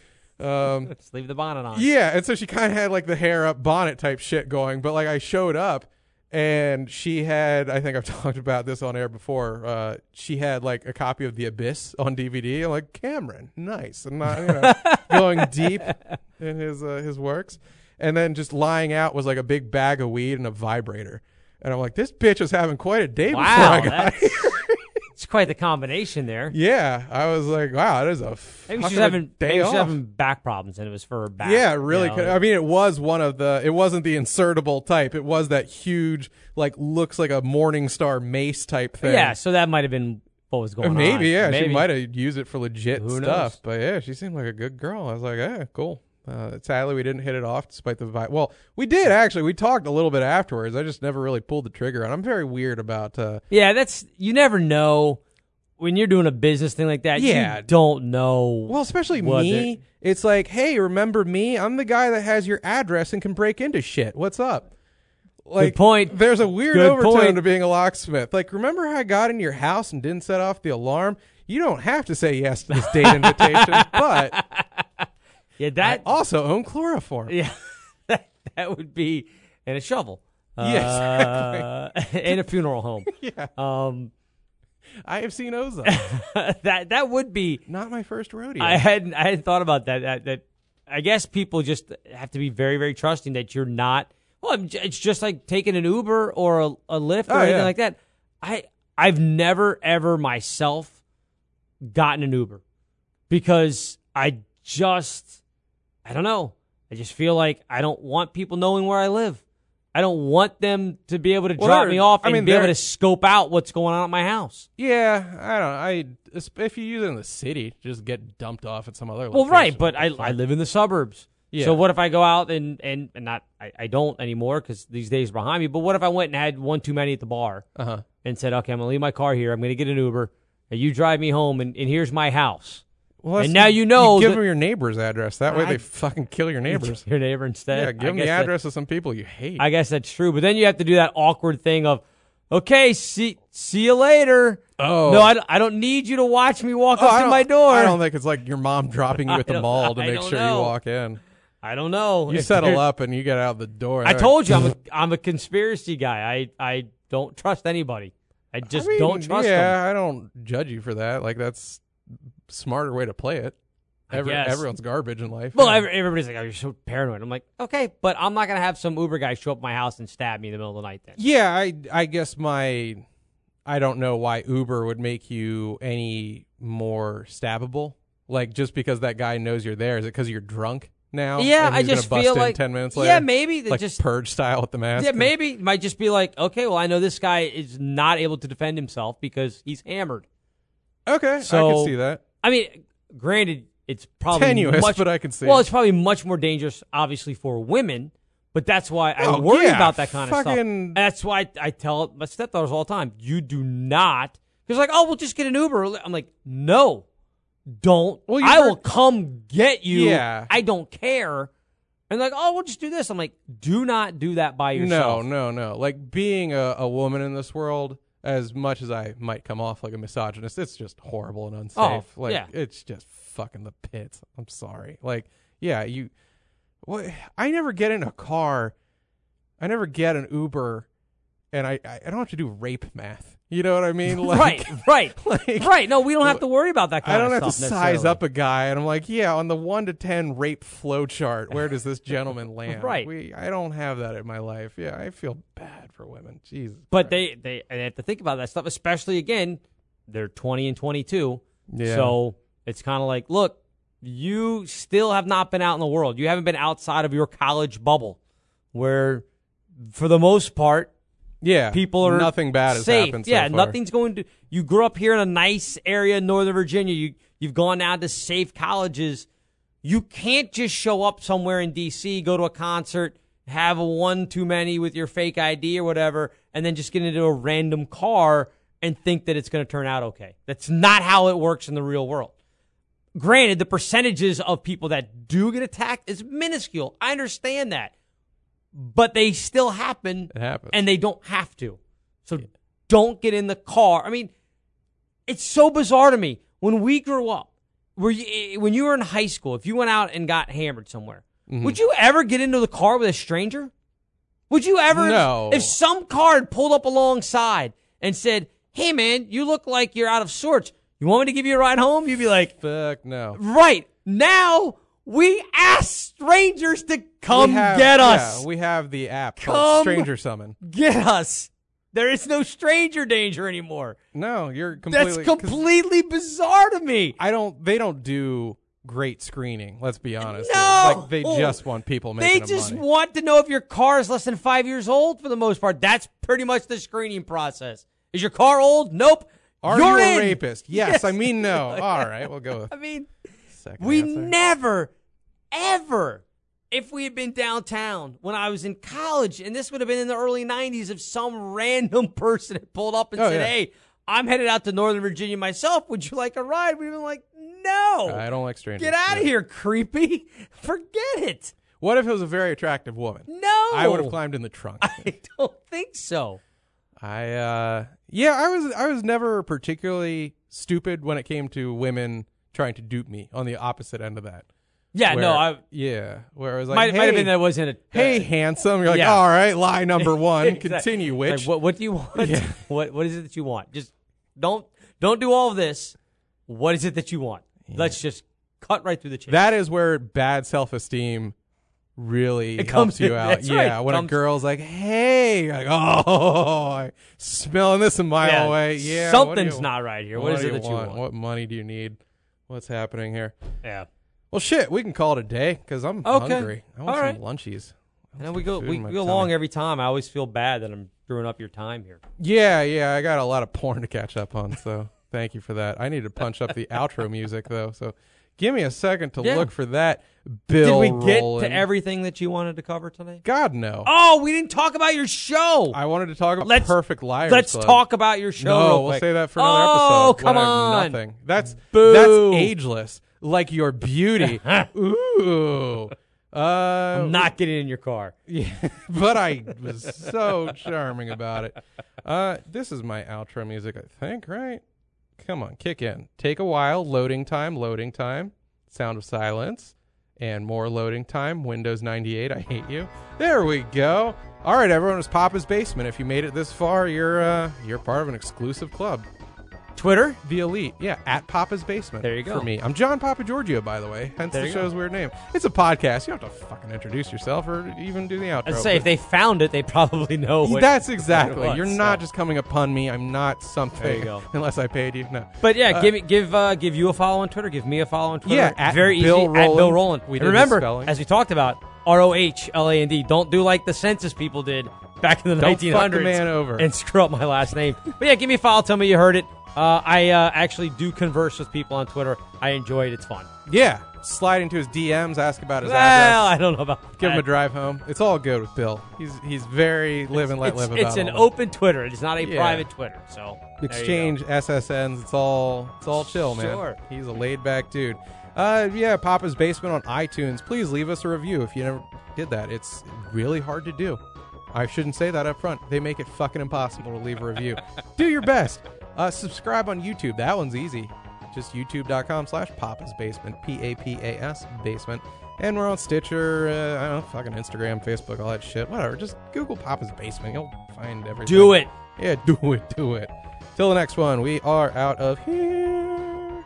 Um, Let's leave the bonnet on. yeah, and so she kind of had like the hair up bonnet type shit going, but like I showed up and she had, I think I've talked about this on air before. Uh, she had like a copy of The Abyss on D V D. I'm like, Cameron, nice. I'm not, you know, going deep in his uh, his works. And then just lying out was like a big bag of weed and a vibrator. And I'm like, this bitch was having quite a day before Wow, I got that's, here. it's quite the combination there. Yeah, I was like, wow, that is a Maybe fuck she's of a having day maybe she's off. having back problems, and it was for her back. Yeah, it really you know? could. I mean, it was one of the. It wasn't the insertable type. It was that huge, like looks like a Morning Star mace type thing. Yeah, so that might have been what was going Maybe, on. yeah. Maybe. She might have used it for legit Who stuff. knows? But yeah, she seemed like a good girl. I was like, yeah, cool. Uh, sadly, we didn't hit it off despite the vibe. Well, we did, actually. We talked a little bit afterwards. I just never really pulled the trigger on. I'm very weird about... Uh, Yeah, that's... You never know when you're doing a business thing like that. Yeah. You don't know. Well, especially what me. they're- It's like, hey, remember me? I'm the guy that has your address and can break into shit. What's up? Like, Good point. There's a weird Good overtone point. to being a locksmith. Like, remember how I got in your house and didn't set off the alarm? You don't have to say yes to this date invitation, but Yeah, I that... also own chloroform. Yeah, that, that would be... And a shovel. Yeah, Uh, and a funeral home. Yeah. Um, I have seen Ozone. that that would be... Not my first rodeo. I hadn't I hadn't thought about that, that. That I guess people just have to be very, very trusting that you're not... Well, I'm j- it's just like taking an Uber or a, a Lyft or Oh, anything yeah. like that. I, I've never, ever myself gotten an Uber because I just... I don't know. I just feel like I don't want people knowing where I live. I don't want them to be able to Well, drop they're- me off I and mean, be able they're- to scope out what's going on at my house. Yeah, I don't. I if you use it in the city, just get dumped off at some other. Well, location. right, but I I live in the suburbs. Yeah. So what if I go out and and, and not I, I don't anymore because these days are behind me. But what if I went and had one too many at the bar Uh huh. and said, okay, I'm gonna leave my car here. I'm gonna get an Uber, and you drive me home, and, and here's my house. Well, And now you know You give that- them your neighbor's address. That way, I- they fucking kill your neighbors. Your neighbor instead. Yeah, I give them guess the that- address of some people you hate. I guess that's true. But then you have to do that awkward thing of, okay, see see you later. Oh. No, I, don't- I don't need you to watch me walk Oh, up I to don't- my door. I don't think it's like your mom dropping you I at the don't- mall to I make don't sure know. you walk in. I don't know. You If settle there- up and you get out the door. I They're told you like, I'm a, I'm a conspiracy guy. I, I don't trust anybody. I just I mean, don't trust yeah, them. I don't judge you for that. Like that's a smarter way to play it. I Every, guess. everyone's garbage in life. Well, yeah. every- everybody's like, "Oh, you're so paranoid." I'm like, okay, but I'm not gonna have some Uber guy show up at my house and stab me in the middle of the night. Then, Yeah, I I guess my I don't know why Uber would make you any more stabbable. Like just because that guy knows you're there, is it because you're drunk now? yeah, and I he's gonna just bust feel in like ten minutes later. yeah, maybe they like just purge style with the mask. yeah, maybe it might just be like, okay, well, I know this guy is not able to defend himself because he's hammered. Okay, I So- can see that. I mean, granted, it's probably Tenuous, much, but I can see. well, it. it's probably much more dangerous, obviously, for women. But that's why I Oh, worry yeah, about that kind of stuff. fucking- And that's why I, I tell my stepdaughters all the time, you do not, because like, oh, we'll just get an Uber. I'm like, no, don't. Well, you I heard- will come get you. Yeah. I don't care. And like, oh, we'll just do this. I'm like, do not do that by No, yourself. no, no. Like being a, a woman in this world, as much as I might come off like a misogynist, it's just horrible and unsafe. Oh, like yeah. it's just fucking the pits. I'm sorry. Like, yeah, you what I never get in a car. I never get an Uber and I, I, I don't have to do rape math. You know what I mean? Like, right, right, like, right. No, we don't have to worry about that kind I don't of have to stuff size necessarily. up a guy and I'm like, yeah, on the one to ten rape flow chart, where does this gentleman land? Right. We I don't have that in my life. Yeah, I feel bad for women. Jesus. But Christ. they, they they have to think about that stuff, especially again, they're twenty and twenty-two. Yeah. So it's kind of like, look, you still have not been out in the world. You haven't been outside of your college bubble, where for the most part, Yeah, people are nothing bad has safe. happened. So yeah, far. nothing's going to. You grew up here in a nice area in Northern Virginia. You you've gone down to safe colleges. You can't just show up somewhere in D C, go to a concert, have a one too many with your fake I D or whatever, and then just get into a random car and think that it's going to turn out okay. That's not how it works in the real world. Granted, the percentages of people that do get attacked is minuscule. I understand that. But they still happen. It happens. And they don't have to. So don't get in the car. I mean, it's so bizarre to me. When we grew up, were you, when you were in high school, if you went out and got hammered somewhere, Mm-hmm. would you ever get into the car with a stranger? Would you ever? No. If some car had pulled up alongside and said, hey, man, you look like you're out of sorts. You want me to give you a ride home? You'd be like, Fuck no. right. Now we ask strangers to come We have- get us. Yeah, we have the app Come called Stranger Summon. Get us. There is no stranger danger anymore. No, you're completely. That's 'cause completely bizarre to me. I don't. They don't do great screening. Let's be honest. No! Like they just want people making They them just money. want to know if your car is less than five years old for the most part. That's pretty much the screening process. Is your car old? Nope. Are You're you a in. rapist? Yes, Yes. I mean no. All right, we'll go with I mean, second we answer. never, ever, if we had been downtown when I was in college, and this would have been in the early nineties, if some random person had pulled up and Oh, said, yeah. hey, I'm headed out to Northern Virginia myself. Would you like a ride? We'd have been like, no. I don't like strangers. Get out of Yeah. here, creepy. Forget it. What if it was a very attractive woman? No. I would have climbed in the trunk. I don't think so. I uh yeah, I was I was never particularly stupid when it came to women trying to dupe me on the opposite end of that. Yeah, Where- no, I yeah, where I was like, might, hey, might have been that it wasn't a. hey, handsome. You're like, yeah. all right, lie number one. Exactly. Continue, witch. Like, what, what do you want? Yeah. What What is it that you want? Just don't don't do all of this. What is it that you want? Let's just cut right through the chase. That is where bad self-esteem really It helps comes you in- out. that's Yeah, right. when Comes- a girl's like, hey, you're like, oh, I'm smelling this a mile Yeah, away. Yeah, what do something's you- not right here. What, What is do it that you want? What money do you need? What's happening here? Yeah. Well, shit, we can call it a day because I'm Okay. hungry. I want All some right. lunchies. I want And some we go food we in my go tummy. along every time. I always feel bad that I'm screwing up your time here. Yeah, yeah, I got a lot of porn to catch up on, so thank you for that. I need to punch up the outro music though, so give me a second to Yeah. look for that. Bill, Did we get rolling. to everything that you wanted to cover today? God no. Oh, we didn't talk about your show. I wanted to talk about Let's- Perfect Liars Let's Club. talk about your show. No, real we'll quick. say that for another oh, episode. come when I have on. nothing. That's Boo. that's ageless, like your beauty. Ooh. Uh, I'm not getting in your car. Yeah, but I was so charming about it. Uh, this is my outro music, I think, right? Come on, kick in. Take a while, loading time, loading time, sound of silence, and more loading time, Windows ninety-eight, I hate you. There we go. All right, everyone, it's Papa's Basement. If you made it this far, you're uh, you're part of an exclusive club. Twitter? The Elite, yeah, at Papa's Basement. There you go. For me. I'm John Papa Giorgio, by the way, hence There the you go. show's weird name. It's a podcast. You don't have to fucking introduce yourself or even do the outro. I'd say if but- they found it, they probably know what That's what exactly. it was, You're not so. just coming upon me. I'm not something. There you go. Unless I paid you. No. But yeah, Uh, give me give uh, give you a follow on Twitter. Give me a follow on Twitter. Yeah, at very Bill easy. At Rowland. Bill Rowland. We And did the remember, spelling. as we talked about, R O H L A N D. Don't do like the census people did back in the Don't nineteen fuck hundreds the man over. and screw up my last name. But yeah, give me a follow. Tell me you heard it. Uh, I uh, actually do converse with people on Twitter. I enjoy it. It's fun. Yeah. Slide into his D Ms, ask about his Well, address. I don't know about Give him that. a drive home. It's all good with Bill. He's he's very live and let it's, live it's about an all that. open Twitter. It is not a Yeah. private Twitter. So there you Exchange S S Ns. It's all it's all chill, man. Sure. He's a laid back dude. Uh, yeah, Papa's Basement on iTunes. Please leave us a review if you never did that. It's really hard to do. I shouldn't say that up front. They make it fucking impossible to leave a review. Do your best. Uh, subscribe on YouTube. That one's easy. Just youtube.com slash Papa's Basement. P A P A S Basement. And we're on Stitcher, uh, I don't know, fucking Instagram, Facebook, all that shit. Whatever. Just Google Papa's Basement. You'll find everything. Do it. Yeah, do it, do it. Till the next one, we are out of here.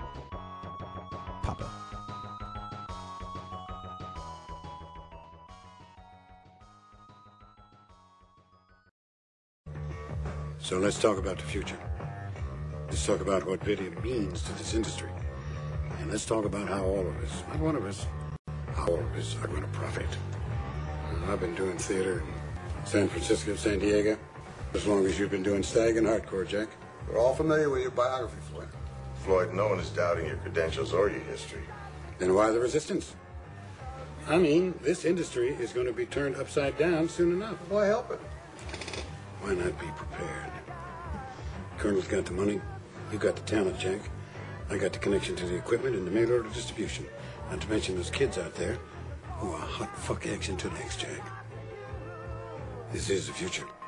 Papa. So let's talk about the future. Let's talk about what video means to this industry. And let's talk about how all of us, not one of us, how all of us are going to profit. Uh, I've been doing theater in San Francisco, San Diego, as long as you've been doing STAG and hardcore, Jack. We're all familiar with your biography, Floyd. Floyd, no one is doubting your credentials or your history. Then why the resistance? I mean, this industry is going to be turned upside down soon enough. Why help it? Why not be prepared? Colonel's got the money. You got the talent, Jack. I got the connection to the equipment and the mail order distribution. Not to mention those kids out there who are hot fuck action to the next, Jack. This is the future.